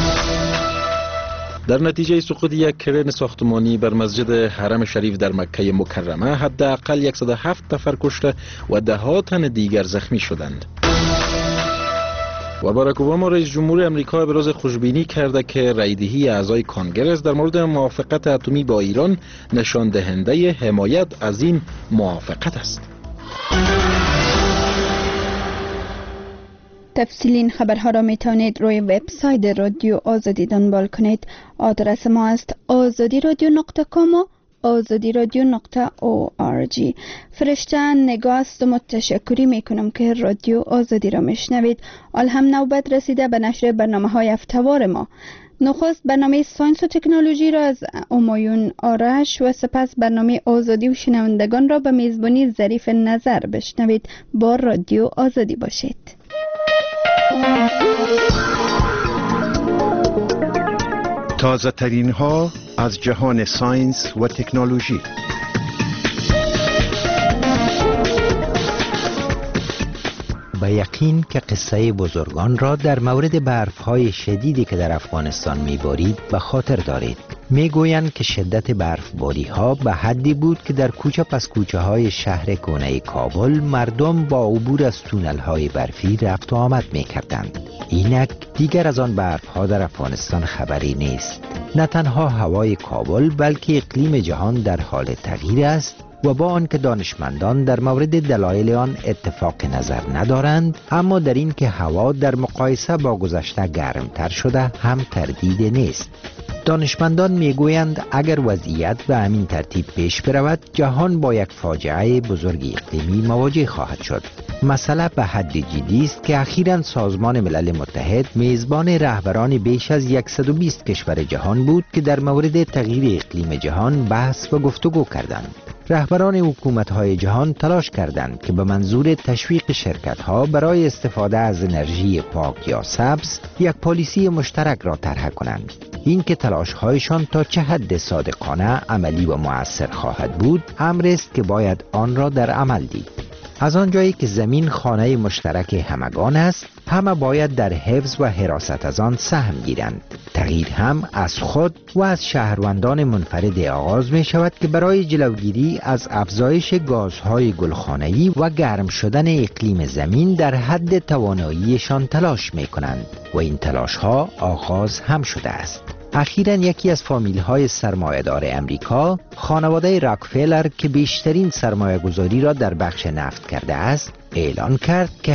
در نتیجه سقوط یک کرن ساختمانی بر مسجد حرم شریف در مکه مکرمه حداقل 107 نفر کشته و 10 تن دیگر زخمی شدند. و باراک اوباما رئیس جمهور امریکا ابراز خوشبینی کرده که رأی‌دهی اعضای کنگره در مورد موافقت اتمی با ایران نشان دهنده حمایت از این موافقت است. تفصیلی این خبرها را می توانید روی وبسایت رادیو آزادی دنبال کنید. آدرس ما است azadiradio.com و azadiradio.org. فرشته نگاه است و متشکری می کنم که رادیو آزادی را میشنوید. حال هم نوبت رسیده به نشر برنامه‌های هفته‌وار ما. نخست برنامه ساینس و تکنولوژی را از همایون آرش و سپس برنامه آزادی و شنوندگان را به میزبانی ظریف نظر بشنوید. با رادیو آزادی باشید. تازه ترین ها از جهان ساینس و تکنولوژی. به یقین که قصه بزرگان را در مورد برف‌های شدیدی که در افغانستان می‌بارید به خاطر دارید. میگویند که شدت برفباری‌ها به حدی بود که در کوچه پس کوچه‌های شهر کهنه کابل مردم با عبور از تونل‌های برفی رفت و آمد می‌کردند. اینک دیگر از آن برف‌ها در افغانستان خبری نیست. نه تنها هوای کابل بلکه اقلیم جهان در حال تغییر است و با آنکه دانشمندان در مورد دلایل آن اتفاق نظر ندارند، اما در این که هوا در مقایسه با گذشته گرمتر شده هم تردید نیست. دانشمندان میگویند اگر وضعیت به همین ترتیب پیش برود، جهان با یک فاجعه بزرگ اقلیمی مواجه خواهد شد. مسئله به حد جدی است که اخیراً سازمان ملل متحد میزبان رهبران بیش از 120 کشور جهان بود که در مورد تغییر اقلیم جهان بحث و گفتگو کردند. رهبران حکومت‌های جهان تلاش کردند که به منظور تشویق شرکت‌ها برای استفاده از انرژی پاک یا سبز یک پالیسی مشترک را طرح کنند. این که تلاش‌هایشان تا چه حد صادقانه، عملی و مؤثر خواهد بود، امری است که باید آن را در عمل دید. از آنجایی که زمین خانه مشترک همگان است، همه باید در حفظ و حراست از آن سهم گیرند. تغییر هم از خود و از شهروندان منفرد آغاز می شود که برای جلوگیری از افزایش گازهای گلخانه‌ای و گرم شدن اقلیم زمین در حد تواناییشان تلاش می کنند و این تلاش ها آغاز هم شده است. اخیراً یکی از فامیل‌های سرمایه‌دار امریکا، خانواده راکفلر که بیشترین سرمایه‌گذاری را در بخش نفت کرده است، اعلان کرد که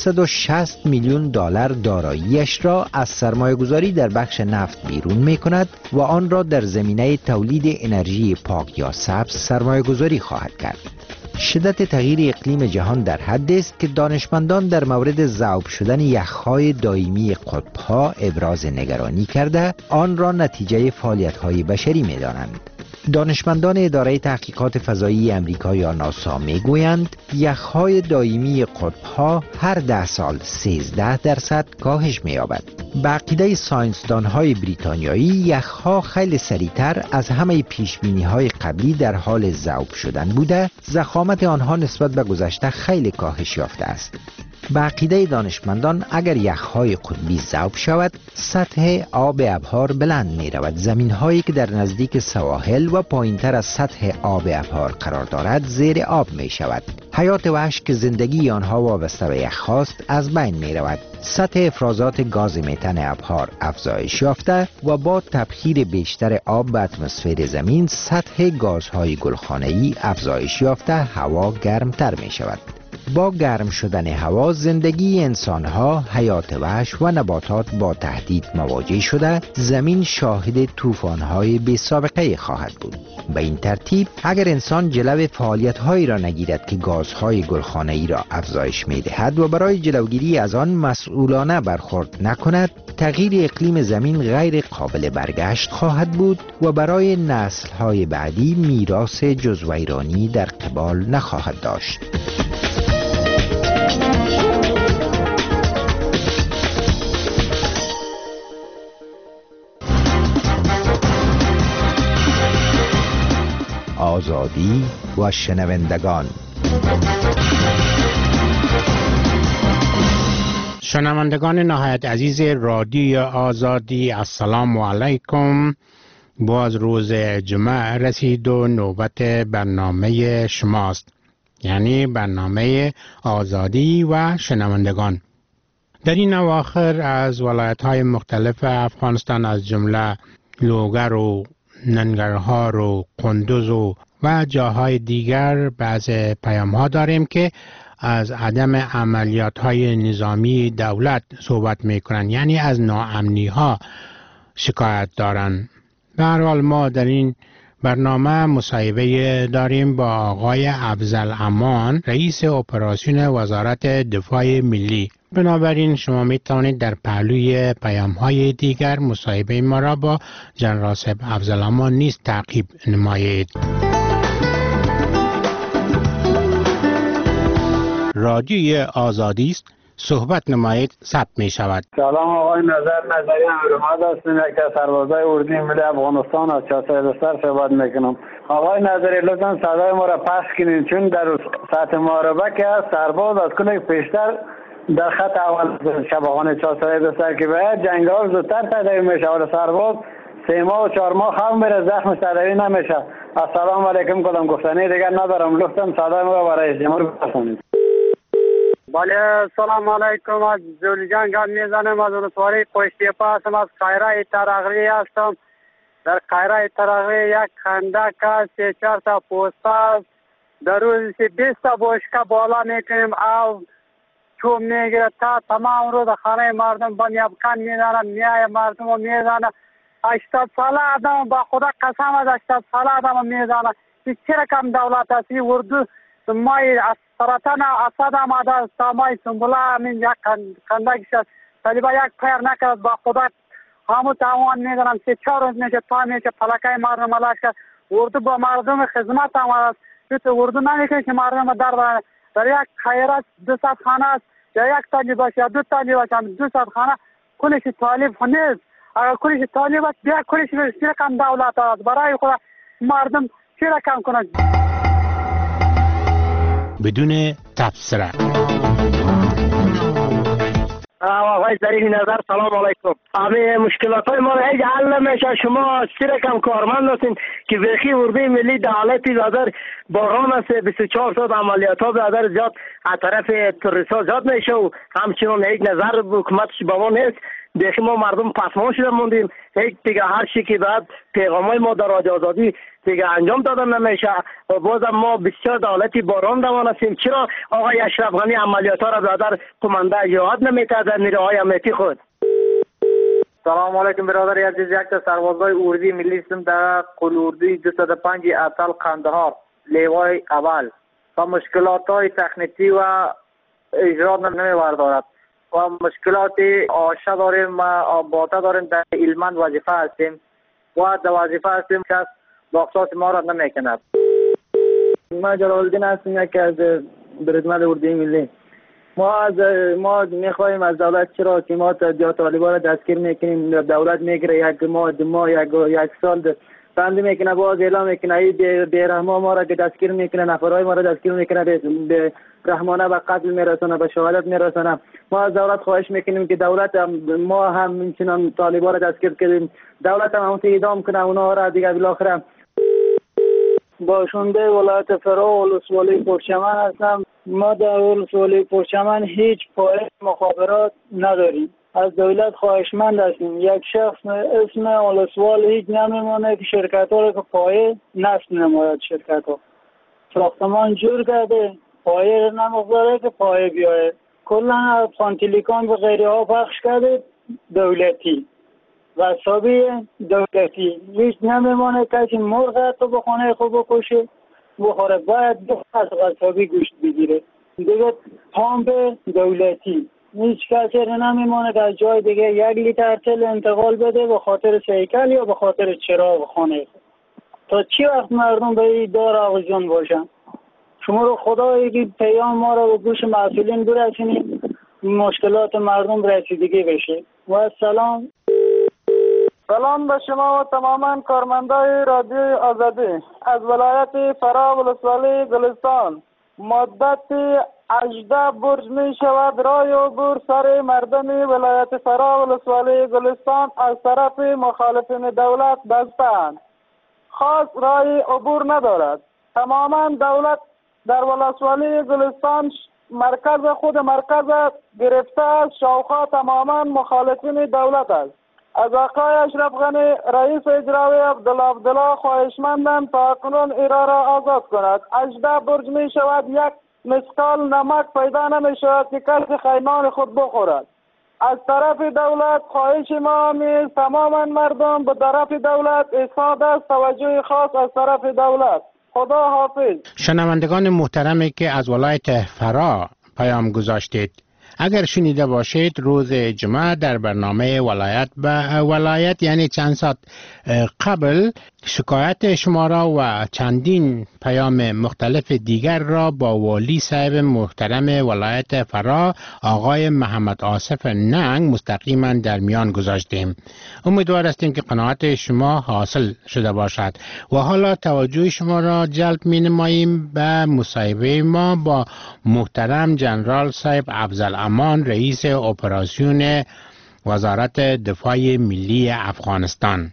860 میلیون دلار داراییش را از سرمایه‌گذاری در بخش نفت بیرون می‌کند و آن را در زمینه تولید انرژی پاک یا سبز سرمایه‌گذاری خواهد کرد. شدت تغییر اقلیم جهان در حد است که دانشمندان در مورد ذوب شدن یخ‌های دائمی قطب‌ها ابراز نگرانی کرده آن را نتیجه فعالیت‌های بشری می‌دانند. دانشمندان اداره تحقیقات فضایی امریکا یا ناسا میگویند یخ‌های دائمی قطب‌ها هر 10 سال 13% کاهش می‌یابد. به عقیده ساینسدان‌های بریتانیایی، یخ‌ها خیلی سریعتر از همه پیشبینی‌های قبلی در حال ذوب شدن بوده، ضخامت آنها نسبت به گذشته خیلی کاهش یافته است. به عقیده دانشمندان اگر یخهای قطبی ذوب شود، سطح آب ابحار بلند می رود. زمین هایی که در نزدیک سواحل و پایینتر از سطح آب ابحار قرار دارد زیر آب می شود. حیات وحش که زندگی آنها وابسته به یخ هاست از بین می رود. سطح افرازات گاز متن ابحار افزایش یافته و با تبخیر بیشتر آب به اتمسفر زمین سطح گازهای گلخانه‌ای افزایش یافته هوا گرمتر می شود. با گرم شدن هوا زندگی انسانها، حیات وحش و نباتات با تهدید مواجه شده، زمین شاهد طوفان‌های بی سابقه خواهد بود. به این ترتیب اگر انسان جلو فعالیت‌هایی را نگیرد که گازهای گلخانه‌ای را افزایش می‌دهد و برای جلوگیری از آن مسئولانه برخورد نکند، تغییر اقلیم زمین غیر قابل برگشت خواهد بود و برای نسل‌های بعدی میراث جز ویرانی در قبال نخواهد داشت. آزادی و شنوندگان. شنوندگان نهایت عزیز رادیو آزادی، السلام علیکم. باز روز جمعه رسید و نوبت برنامه شماست، یعنی برنامه آزادی و شنوندگان. در این اواخر از ولایت‌های مختلف افغانستان از جمله لوگر و ننگرهار و قندوز و جاهای دیگر بعض پیام‌ها داریم که از عدم عملیات‌های نظامی دولت صحبت می‌کنند، یعنی از ناامنی‌ها شکایت دارند. به هر حال ما در این برنامه مصاحبه داریم با آقای افضل امان، رئیس اپراسیون وزارت دفاع ملی. بنابراین شما می توانید در پهلوی پیام‌های دیگر مصاحبه ما را با جنرال صاحب افضل امان نیز تعقیب نمایید. رادیوی آزادی است، صحبت نمایید ثبت می شود. سلام آقای نظری احمد هستم، یک از سربازای اردوی ملی افغانستان از چاسای بستر صحبت میکنم. آقای نظری لطفا صدای ما را پخش کنید، چون در سطح محاربه که از سرباز از کل پیشتر در خط اول شباهان چاسای بستر که باید جنگال زودتر تداوی میشه و سرباز 3 ماه و 4 ماه خواب میره، زخمش تداوی نمیشه. السلام علیکم. کدام گفتنی دیگر ندارم، لطفا صدای ما را برای جمهور برسانید. بله سلام علیکم. از زولیجان گام میزنم، از ولسوالی پشتیپا هستم، از قایره ترغری هستم. در قایره ترغری یک خندق است، 3-4 تا پوسته است. در روز 20 تا بشکه بالا میکنیم او چوب میگیره تا تمام روز خانه مردم بند یبکن میزنه، میای مردم رو میزنه. 80 ساله آدم با خدا قسم از 80 ساله آدم میزنه. چه رقم دولت است این اردو؟ مای سرطان اسد آمده است، مای سنبوله همین یک خندقش است. طالبا یک پیر نکرد، با خدا همو تاوان میزنم. 3-4 روز میشه تا میشه پلکای مردم ملاش کرد. اردو با مردم خدمت آمده است. تو اردو نمیکنه که مردم در یک خیرات 200 خانه است، یا یک طالب است یا 2 طالب است، 200 خانه کلش طالب نیست. اگر کلش طالب است بیا کلش چه رقم دولت است؟ برای خدا مردم چه رقم کنند؟ بدون تبصره. آقای ظریف نظر سلام علیکم. همه مشکلات های ما هیچ حل نمیشه. شما چه رقم کارمند هستین که بخی اردوی ملی در حالتی دادر باران است، 24 ساعت عملیات ها دادر زیاد از طرف تروریست زیاد میشه و همچنان هیچ نظر حکومتش با ما نیست. بخی ما مردم پسمان شده موندیم. هیچ دیگه هر چی که بعد پیغامای ما در رادیو آزادی دیگه انجام دادن نمیشه و بازم ما بسیار دولتی باران دوان هستیم. چرا آقای اشرف غنی عملیات ها را در قمانده اجراات نمیتاد در نیروهای امنیتی خود؟ سلام علیکم برادر عزیز. یک تا سربازای اردوی ملی هستم در قل اردوی 205 اصل قندهار لیوای اول و مشکلات های تکنیکی و اجرات نمیبردارد و مشکلات آشه داریم و آباته داریم. در علمند وظیفه هستیم و در وظیفه هستیم که با اختصاص ما را نمیکند. ما جلال الدین هستیم، یکی از بردمل اردوی ملی. ما میخواهیم از دولت چرا که ما طالبان را دستگیر میکنیم، دولت میگیره 1 ماه 2 ماه 1 سال بند میکنه، باز اعلام میکنه این بیرحما ما را دستگیر میکنه، نفرهای ما را دستگیر میکنه، به رحمانه به قتل میرسونه، به شهادت میرسونه. ما از دولت خواهش میکنیم که دولت ما هم همچنان طالبا را دستگیر کردیم، دولت هم اعدام کنه اونا را دیگه بالاخره. باشنده ولایت فرا ولسوالی پرچمن هستم. ما در ولسوالی پرچمن هیچ پایه مخابرات نداریم. از دولت خواهشمند هستیم. یک شخص اسم ولسوال هیچ نمیمونه که شرکت ها را که پایه نصب نماید. شرکت ها ساختمان جور کرده، پایه نمیگذاره که پایه بیاید. کلا فانتیلیکان و غیره ها پخش کرده دولتی و حسابی دولتی. هیچ نمیمونه کسی مرغ تو به خانه خود بکشه بخوره، باید از حسابی گوشت بگیره. دیگه پامپ دولتی، هیچ کسی نمیمونه که از جای دیگه 1 لیتر تل انتقال بده به خاطر سیکل یا به خاطر چراغ خانه خود. تا چی وقت مردم به این دار آویزون باشن؟ شما رو خدایی که پیام ما رو به گوش مسئولین برسونید، مشکلات مردم رسیدگی بشه. و سلام به شما و تماما کارمندای رادیوی آزادی از ولایت فرا ولسوالی گلستان. مدت 18 برج می شود رای عبور سر مردم ولایت فرا ولسوالی گلستان از طرف مخالفین دولت بستند. خاص رای عبور ندارد. تماما دولت در ولسوالی گلستان مرکز گرفته است. شاوخوا تماما مخالفین دولت است. از آقای اشرف غنی رئیس اجرایی عبدالله خواهشمندم تا اکنون ایرا را آزاد کند. 18 برج می شود، یک مسقال نمک پیدا نمی شود که کسی خیمان خود بخورد. از طرف دولت خواهش ما نیست تماما مردم به طرف دولت ایستاده است. توجه خاص از طرف دولت. خدا حافظ. شنوندگان محترمی که از ولایت فرا پیام گذاشتید، اگر شنیده باشید روز جمعه در برنامه ولایت به ولایت یعنی چند ساعت قبل شکایت شما را و چندین پیام مختلف دیگر را با والی صاحب محترم ولایت فرا آقای محمد آصف ننگ مستقیما در میان گذاشتیم. امیدوار هستیم که قناعت شما حاصل شده باشد و حالا توجه شما را جلب می نماییم به مصاحبه ما با محترم جنرال صاحب افضل امان رئیس اپراسیون وزارت دفاع ملی افغانستان.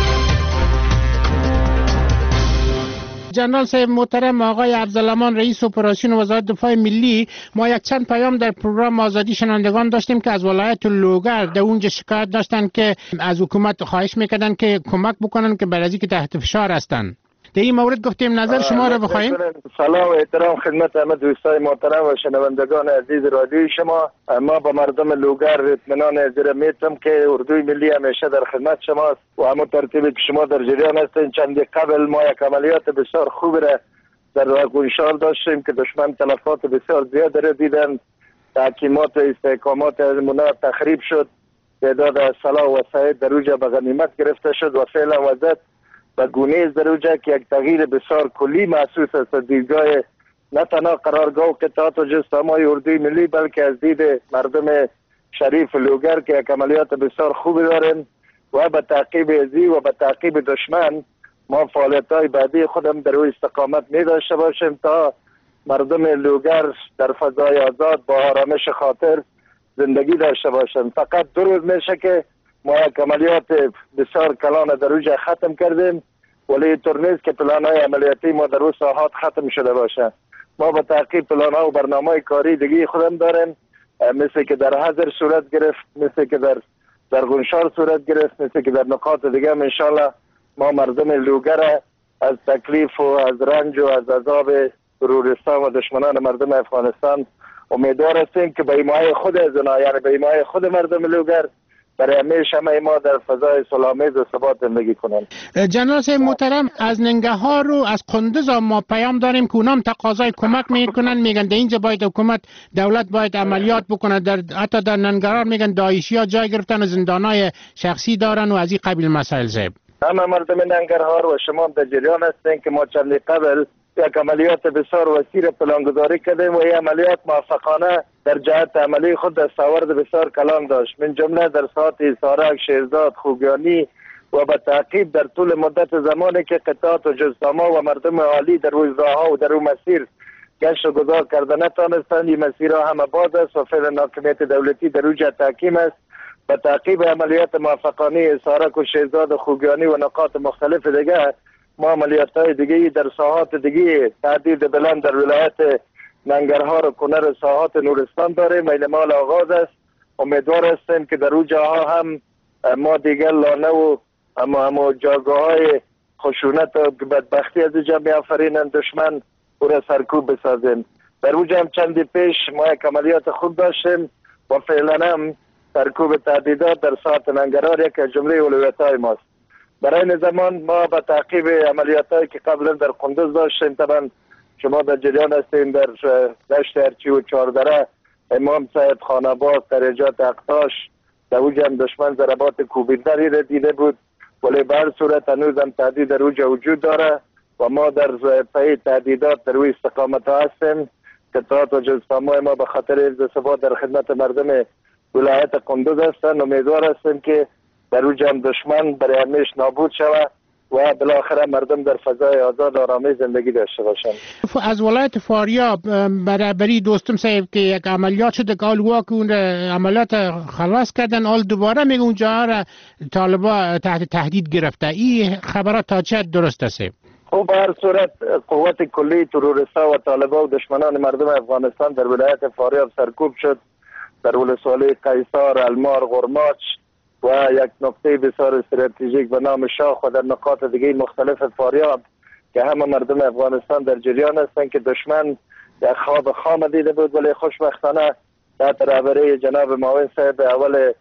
جنرال صاحب محترم آقای افضلامان رئیس اپراسیون وزارت دفاع ملی، ما یک چند پیام در پروگرام آزادی شنوندگان داشتیم که از ولایت لوگر در اونجا شکایت داشتن که از حکومت خواهش میکردن که کمک بکنن که برای که تحت فشار هستن. در این مورد گفتیم نظر شما را بخوایم. سلام و احترام خدمت همه دوستای محترم و شنوندگان عزیز رادیوی شما. ما با مردم لوگر اطمینان ارائه میتم که اردوی ملی همیشه در خدمت شماست و همون ترتیبی که شما در جریان هستین. چندی قبل ما یک عملیات بسیار خوب را در گونشار داشتیم که دشمن تلفات بسیار زیاد را دیدن. تحکیمات و استحکامات منا تخریب شد. تعداد سلاح و وسایل در اوجا به غنیمت گرفته شد و فعلا وضعیت و گونه در اوجا که یک تغییر بسیار کلی محسوس است. دیدگاه نه تنها قرارگاه و قطعات و جستمای اردوی ملی بلکه از دید مردم شریف لوگر که یک عملیات بسیار خوبی دارن و به تعقیب ازی و به تعقیب دشمن ما فعالیت های بعدی خودم در روی استقامت می داشته باشیم تا مردم لوگر در فضای آزاد با آرامش خاطر زندگی داشته باشند. فقط 2 روز میشه که ما یک عملیات بسیار کلان در اوجا ختم کردیم، ولی اینطور نیست که پلان‌های عملیاتی ما در اون ساحات ختم شده باشه. ما با تعقیب پلان‌ها و برنامه‌های کاری دیگه خودم داریم، مثل که در حضر صورت گرفت، مثل که در گونشار صورت گرفت، مثل که در نقاط دیگه هم انشالله ما مردم لوگر از تکلیف و از رنج و از عذاب تروریستان و دشمنان مردم افغانستان امیدوار هستیم که به ایمای خود از اونا، یعنی به ایمای خود مردم لوگر برای همیشه همه ما در فضای صلح‌آمیز و ثبات زندگی کنند. جنرال صاحب محترم، از ننگهار رو از قندوز ما پیام داریم که اونام تقاضای کمک میکنن، میگن در اینجا باید حکومت دولت باید عملیات بکنه. حتی در ننگهار میگن داعشی‌ها جای گرفتن و زندانای شخصی دارن و از این قبیل مسائل. صاحب همه مردم ننگرهار و شما در جریان هستین که ما چند قبل یک عملیات بسیار وسیع پلانگذاری کردیم و این عملیات موفقانه در جهت عملی خود دستاورد بسیار کلان داشت، من جمله در ساعت سارک، شیرزاد، خوگیانی و به تعقیب در طول مدت زمانی که قطعات و جزداما و مردم عالی در روزها و در اون مسیر گشت و گذار کرده نتانستند. این مسیرها همه باز است و فعلا حاکمیت دولتی در اوج تحکیم است. به تعقیب عملیات موفقانه اسارک و شهزاد و خوگیانی و نقاط مختلف دیگه، ما عملیات‌های دیگه در ساحات دیگه تهدید بلند در ولایت ننگرهار و کنر و ساحات نورستان داریم. این مال آغاز است. امیدوار هستیم که در اون جاها هم ما دیگر لانه و اما جاگاه‌های خشونت و بدبختی از اینجا می‌آفرینند دشمن او را سرکوب بسازیم. در اونجا هم چندی پیش ما یک عملیات خوب داشتیم و فعلا هم سرکوب تهدیدات در ساحت ننگرهار یک از جمله اولویت‌های ماست. برای این زمان ما به تعقیب عملیات‌هایی که قبلا در قندوز داشتیم، طبعا شما در جریان هستیم، در دشت ارچی و چهاردره، امام صاحب، خاناباد، درجات اقتاش، در اونجا هم دشمن ضربات کوبیدنی را دیده بود، ولی به هر صورت هنوز هم تهدید در اونجا وجود داره و ما در پی تهدیدات در روی استقامت ها هستیم. قطعات و جزدامای ما به خاطر حفظ ثبات در خدمت مردم ولایت قندوز هستند. امیدوار هستیم که در اونجا هم دشمن برای همیشه نابود شود و بالاخره مردم در فضای آزاد آرامی زندگی داشته باشند. از ولایت فاریاب برابری دوستم صاحب که یک عملیات شده که آلواک اون عملیات خلاص کردن، آل دوباره میگه اونجا را طالبا تحت تهدید گرفته. این خبرات تا چه درست است؟ خب به هر صورت قوت کلی تروریستا و طالبا و دشمنان مردم افغانستان در ولایت فاریاب سرکوب شد. در ولسوالی قیصار، المار، غرماچ و یک نقطه بسیار استراتژیک به نام شاخ و در نقاط دیگه مختلف فاریاب که همه مردم افغانستان در جریان هستند که دشمن یک خواب خام دیده بود، ولی خوشبختانه تحت رهبری جناب معاون صاحب اول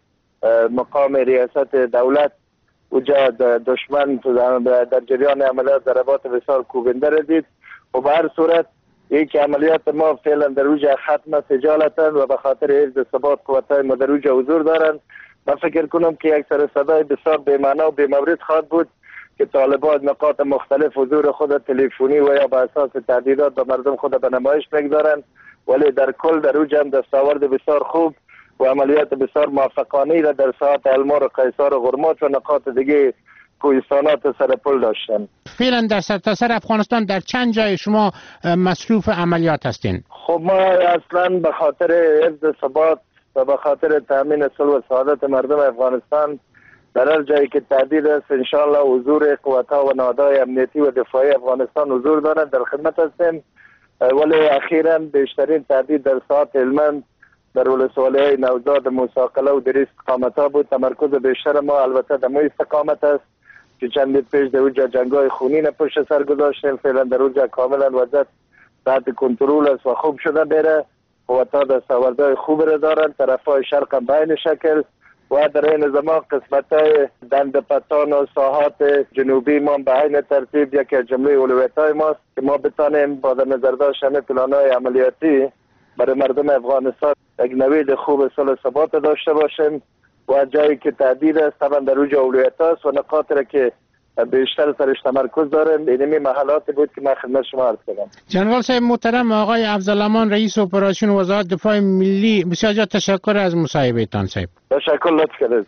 مقام ریاست دولت اوجا دشمن در جریان عملیات ضربات بسیار کوبنده را دید و به هر صورت یک عملیات ما فعلا در اوجا ختم است اجالتا و به خاطر حفظ ثبات قوت‌های ما در اوجا حضور دارند. من فکر کنم که یک سر صدای بسیار بی‌معنا و بی‌مورد خواهد بود که طالبان نقاط مختلف حضور خود تلفنی و یا به اساس تهدیدات به مردم خود به نمایش می‌گذارند، ولی در کل در اوج هم دستاورد بسیار خوب و عملیات بسیار موفقانه را در ساحات المار و قیصار و غرماچ و نقاط دیگه کوهستانات سرپل داشتن. فعلا در سرتاسر افغانستان در چند جای شما مصروف عملیات هستین؟ خب ما اصلا به خاطر حفظ ثبات و به خاطر تامین صلح و سعادت مردم افغانستان در هر جایی که تهدید است انشاءالله حضور قوت‌ها و نهادهای امنیتی و دفاعی افغانستان حضور دارند، در خدمت هستیم. ولی اخیراً بیشترین تهدید در ساحت هلمند در ولسوالی‌های نوزاد، موسی-قلعه و در استقامت‌ها بود. تمرکز بیشتر ما البته در مو استقامت است که چند پیش در اونجا جنگ‌های خونین پشت سر گذاشتیم. فعلا در اونجا کاملا وضعیت تحت کنترل است و خوب شده بره. قوت‌ها دستاوردهای خوب را دارند. طرف‌های شرق هم به این شکل و در این زمان قسمت‌های دندپتان و ساحات جنوبی ما به این ترتیب یکی از جمله اولویت‌های ماست که ما بتانیم با در نظر داشت همه پلان‌های عملیاتی برای مردم افغانستان یک نوید خوب صلح و ثبات داشته باشیم و جایی که تهدید است طبعا در اوج اولویت است و نقاطی را که بیشتر سرش تمرکز داریم اینمی محلاتی بود که من خدمت شما عرض کردم. جنرال صاحب محترم، آقای افضلامان رئیس اپراسیون وزارت دفاع ملی، بسیار زیاد تشکر از مصاحبه تان صاحب. تشکر، لطف کردید.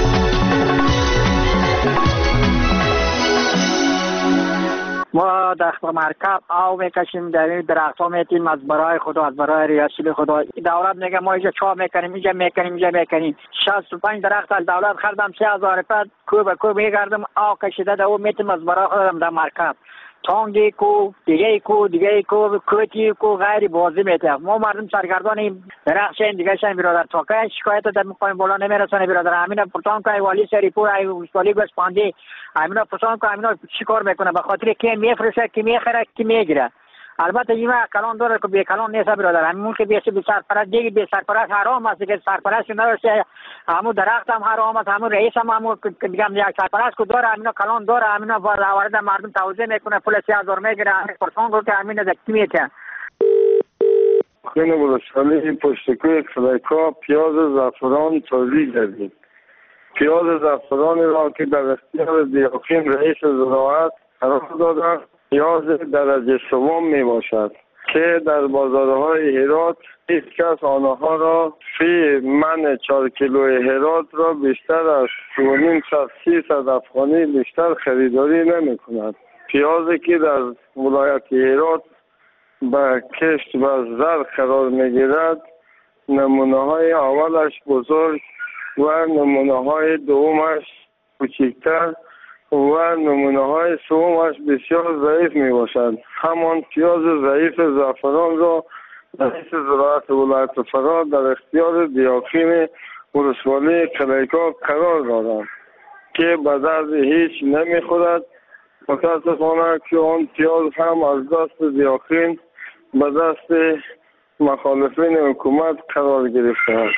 ما در مرکب آو میکشیم، در این درخت ها میتیم از برای خدا، از برای ریاسی خدا. دولت میگه ما اینجا چا میکنیم، اینجا میکنیم 65 درخت از دولت خریدم 3000 روپیه کوب کوب میگردم آو کشیده در اون میتیم از برای خودم در مرکب. تانگی کو دیگه کو کوتی کو غیر بازی میته. ما مردم سرگردان درخت این دیگه شن برادر تا که شکایت در مقام بالا نمیرسونه برادر. همین پرتان که والی سریپور ای والی گسپاندی همین پرتان که همین چیکار میکنه به خاطر که میفرشه که میخره که میگیره. البته این کلان داره که به کلان نیست برادر. همون که بیست به سرپرست دیگه به سرپرست حرام است که سرپرست نداره. همون درخت هم حرام است، همون رئیس هم همون دیگه یک سرپرست کو داره، همین کلان داره، همین وارد مردم توزیع میکنه، پول 3000 میگیره، همین پرسان کو که همین زکی میته. خیلی ولسوالی پشتکوی خلیکا پیاز زعفران تولید کردیم. پیاز زعفران را که در اختیار دیاقین رئیس زراعت قرار دادن پیاز درجه سوم می باشد. که در بازارهای هرات هیچ کس آنها را فی من 4 کیلو هرات را بیشتر از 2.5-300 افغانی بیشتر خریداری نمی کند. پیازی که در ولایت هرات به کشت و زر قرار می گیرد، نمونه های اولش بزرگ و نمونه های دومش کوچکتر و نمونه های سومش بسیار ضعیف می باشد. همان پیاز ضعیف زعفران را رئیس زراعت ولایت فرا در اختیار دیاکین ولسوالی قلیکا قرار دادند که به درد هیچ نمی خورد. متاسفانه که آن پیاز هم از دست دیاکین به دست مخالفین حکومت قرار گرفته است.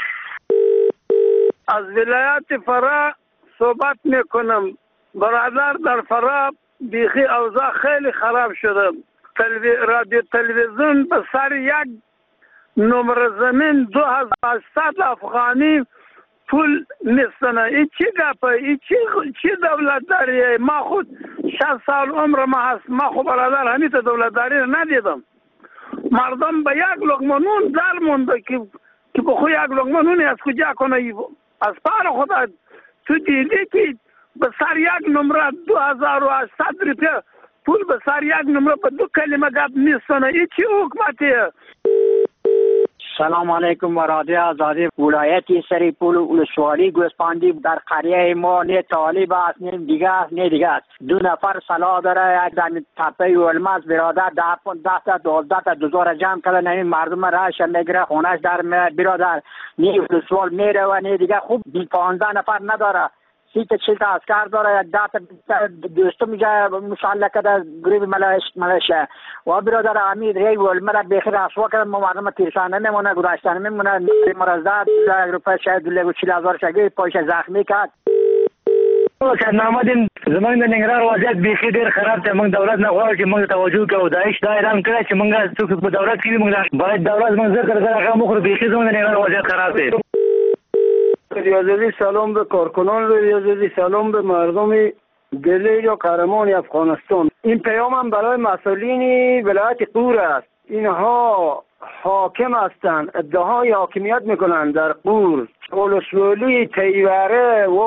از ولایت فرا صحبت میکنم. برادر در فرا بیخی اوضاع خیلی خراب شده. رادیو تلویزیون به سر یک نمره زمین 2800 افغانی پول میستنه. این چی گپه؟ این چی دولت داریه؟ ما خود 60 سال عمر ما هست. ما خود برادر همیت دولت داری ندیدم. مردم به یک لقمه نون در مونده که بخواه یک لقمه نونی از کجا کنه؟ از پار خدا تو دیدی که به سر یک نمره 2800 روپیه پول به سر یک نمره به 2 کلمه گپ میستنه. این چی حکمتیه؟ سلام علیکم و رادیو آزادی. ولایتی سریپول ولسوالی گوسپندی در قریه ما نه طالب است نه دیگه است. 2 نفر سلا داره. یک در تپه ولماس برادر 10 تا 12 تا 2000 جمع کرده. نه مردم راش میگیره خونش در برادر نه ولسوال میره و نه دیگه. خوب 15 نفر نداره. 30 تا 40 تا عسکر داره. 10 تا دوستو میگه مسلح کرده گروه ملشه و برادر امید ری ولمر بخیر رسوا کرده. ما مردم تیرسانه میمونه گذاشتن میمونه. مرزداد روپای شاید 40,000 شگی پایش زخمی کرد. نامدین زمان د ننګرهار وضعیت بیخي ډېر خراب دی. موږ دولت نه غواړو چې موږ توجه کوو. داعش دا اعلان کړی چې موږ څوک په دولت کې موږ باید دولت موږ ذکر کړه هغه مخ بیخي زموږ د ننګرهار وضعیت خراب دی. ریاضی سلام به کارکنان، ریاضی سلام به مردم دل یا قهرمان افغانستان. این پیام هم برای مسئولین ولایت قور است. اینها حاکم هستند، ادعای حاکمیت میکنند در قور. ولسوالی تیوره و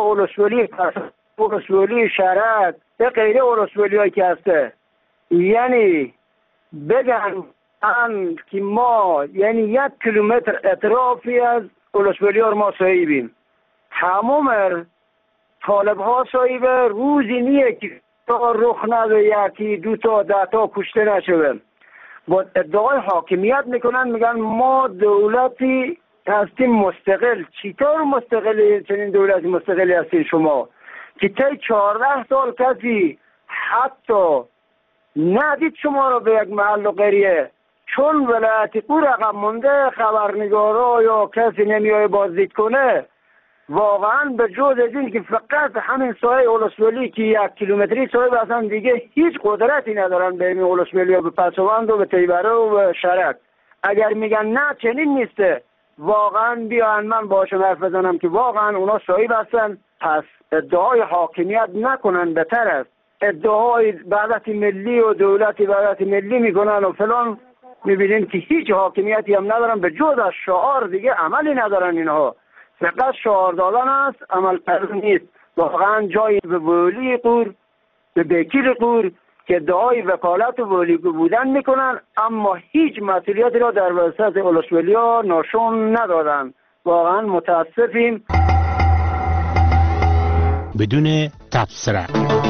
ولسوالی شرک به غیره ولسوالی هایی که هسته، یعنی بگن که ما یعنی 1 کیلومتر اطرافی از ولسوالی ها ما صاحبیم. تمام طالب ها صاحب روزی نیه که تا رخ نده 1 2 تا 10 تا کشته نشوه. با ادعای حاکمیت میکنن، میگن ما دولتی هستیم مستقل. چطور مستقلی؟ چنین دولتی مستقلی هستین شما که تا 14 سال کسی حتی ندید شما رو به یک محل و قریه. چون ولایت قور عقب مونده، خبرنگارا یا کسی نمیای بازدید کنه. واقعا به جز از این که فقط همین سایه ولسوالی که 1 کیلومتری سایه اصلا دیگه هیچ قدرتی ندارن به این ولسوالی ها، به پسوند و به تیبره و به شرک. اگر میگن نه چنین نیسته، واقعا بیان من باشم حرف بزنم که واقعا اونا صاحب هستن. پس ادعای حاکمیت نکنن، بهتر است. ادعای وحدت ملی و دولت وحدت ملی میکنن و فلان، میبینین که هیچ حاکمیتی هم ندارن. به جز از شعار دیگه عملی ندارن. اینها فقط شعار دادن است، عمل کردن نیست. واقعا جایی به ولی قور، به وکیل قور که ادعای وکالت و ولی بودن میکنن، اما هیچ مسئولیتی را در وسط ولسوالی‌ها نشون ندادن. واقعا متاسفیم. بدون تبصره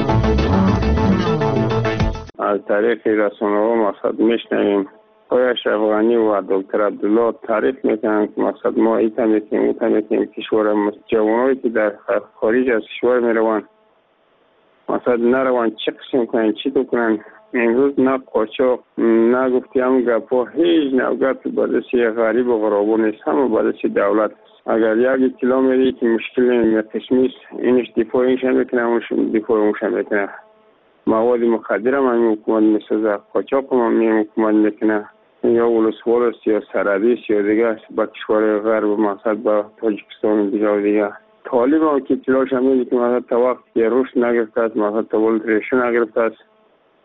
از طریق رسانه‌ها مقصد میشنویم آیش افغانی و دکتر عبدالله تعریف میکنن که مقصد ما ایتا میکنیم کشور جوانایی که در خارج از کشور میروان مقصد نروان چه قسم کنن چی تو کنن. امروز نه قاچاق نه گفتی هم گپا هیچ نوگت بادسی غریب و غرابو نیست، همه بادسی دولت. اگر یک اطلاع میری که مشکل قسمیست اینش دفاع اینش هم میکنه اونش دفاع اونش هم میکنه. مواد مخدر هم همین حکومت میسازه، قاچاق هم همین حکومت میکنه. یا ولسوال است یا سرحدی است یا دیگه است با کشور غرب مقصد با تاجیکستان دیگه و دیگه. طالب هم که اطلاعش هم میدید که مقصد تا وقت یه روش نگرفته است، مقصد تا ولد ریشو نگرفته است،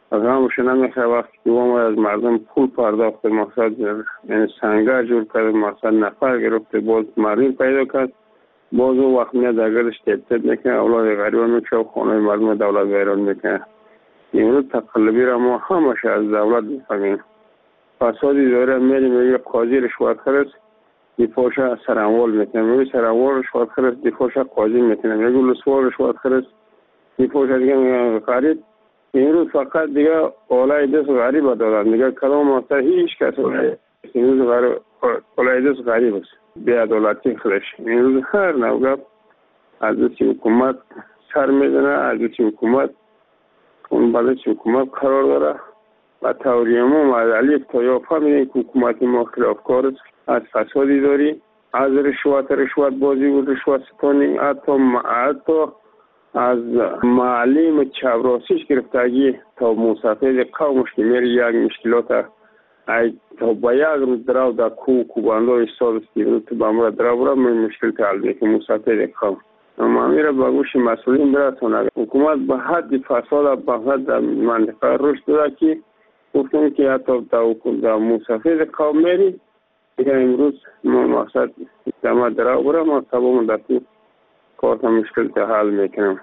غمش نمیخواه وقتی که ما از مردم پول پرداخت مقصد یعنی سنگر جور کرد مقصد نفر گرفته باز مردم پیدا کرد باز او وقت میاد اگرش تبتد میکنه اولاد غریبان میشه و خانه مردم دولت ویران میکنه. امروز تقلبی را ما همش از دولت میفهمیم. فسادی داره میریم میگه قاضی رشوت خرست دفاعش سرانوال میکنه میگه سرانوال رشوت خرست دفاعش قاضی میکنه میگه لسوال رشوت خرست دفاعش دیگه میگه غریب. امروز فقط دیگه اولای دست غریب دادن دیگه کلام ما هیچ کس امروز اولای دست غریب است بی‌عدالتی خودش. امروز هر نوگب از دست حکومت سر میزنه از دست حکومت اون بعدش حکومت قرار داره و توریه ما از علیف تا یا فهمیدیم که حکومت ما خلافکار است از فسادی داری از رشوت بازی و رشوت ستانی حتی از معلم چوراسیش گرفتگی تا مسافر قومش که میره یک مشکلات تا با یک روز دراو در کوبانده استاد استیون تو بامرا دراو را مشکل تعلقی که مسافر قوم اما میره با گوش مسئولین برسونه. حکومت به حد فساد به حد منطقه رشد داده که گفتم که حتی در مسافر قوم میری دیگه امروز ما مقصد دمه دراو برا ما سبا مدتی کارت مشکل تا حل میکنم.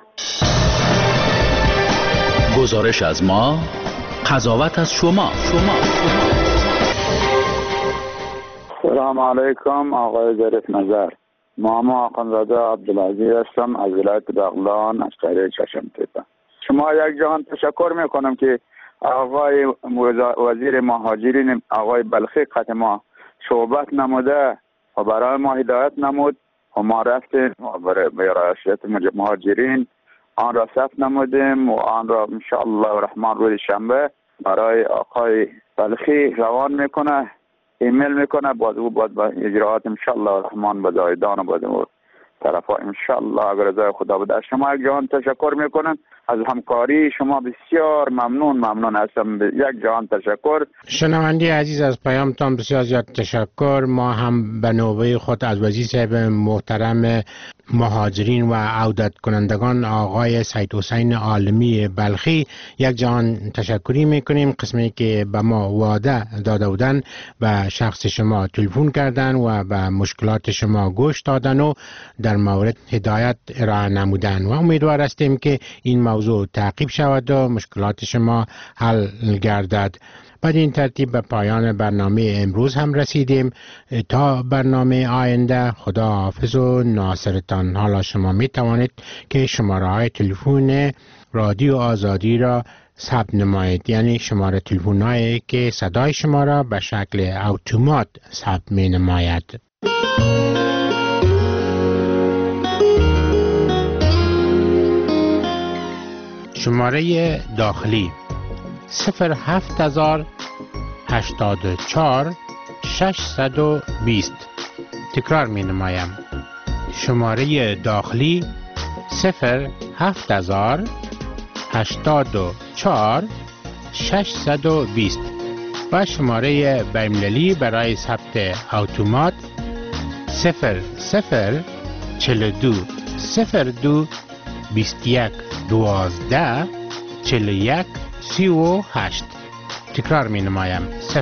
گزارش از ما، قضاوت از شما. سلام علیکم آقای ظریف نظر. ماما آقنزاده عبدالعزیز هستم از ولایت بغلان از قریه چشم تیپه. شما یک جهان تشکر میکنم که آقای وزیر مهاجرین آقای بلخی قط ما صحبت نموده و برای ما هدایت نمود و ما رفتیم برای رئاسیت مهاجرین آن را ثبت نمودیم و آن را انشاءالله الرحمن روز شنبه برای آقای بلخی روان میکنه ایمیل میکنه باز او باید با اجراعات انشاءالله الرحمن به زایدان و با طرف ها انشاءالله اگر رضای خدا بده. شما یک جهان تشکر میکنم از همکاری شما بسیار ممنون هستم. یک جهان تشکر. شنونده عزیز از پیامتان بسیار زیاد تشکر. ما هم به نوبه خود از وزیر صاحب محترم مهاجرین و عودت کنندگان آقای سید حسین عالمی بلخی یک جهان تشکری میکنیم. قسمی که به ما وعده داده بودن و شخص شما تلفن کردن و به مشکلات شما گوش دادن و در مورد هدایت ارائه نمودن و امیدوار هستیم که این موضوع تعقیب شود و مشکلات شما حل گردد. بعد این ترتیب به پایان برنامه امروز هم رسیدیم. تا برنامه آینده خدا حافظ و ناصرتان. حالا شما می توانید که شماره های تلفن رادیو آزادی را ثبت نمایید، یعنی شماره تلفن هایی که صدای شما را به شکل اتومات ثبت می نماید. شماره داخلی 07084 620. تکرار می نمایم. شماره داخلی 07084 620 و شماره بین‌المللی برای ثبت اتومات 0042 02 21 12 41 38. تکرار می نمایم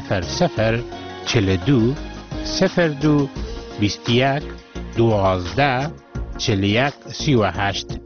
0042 02 21 12 41 38.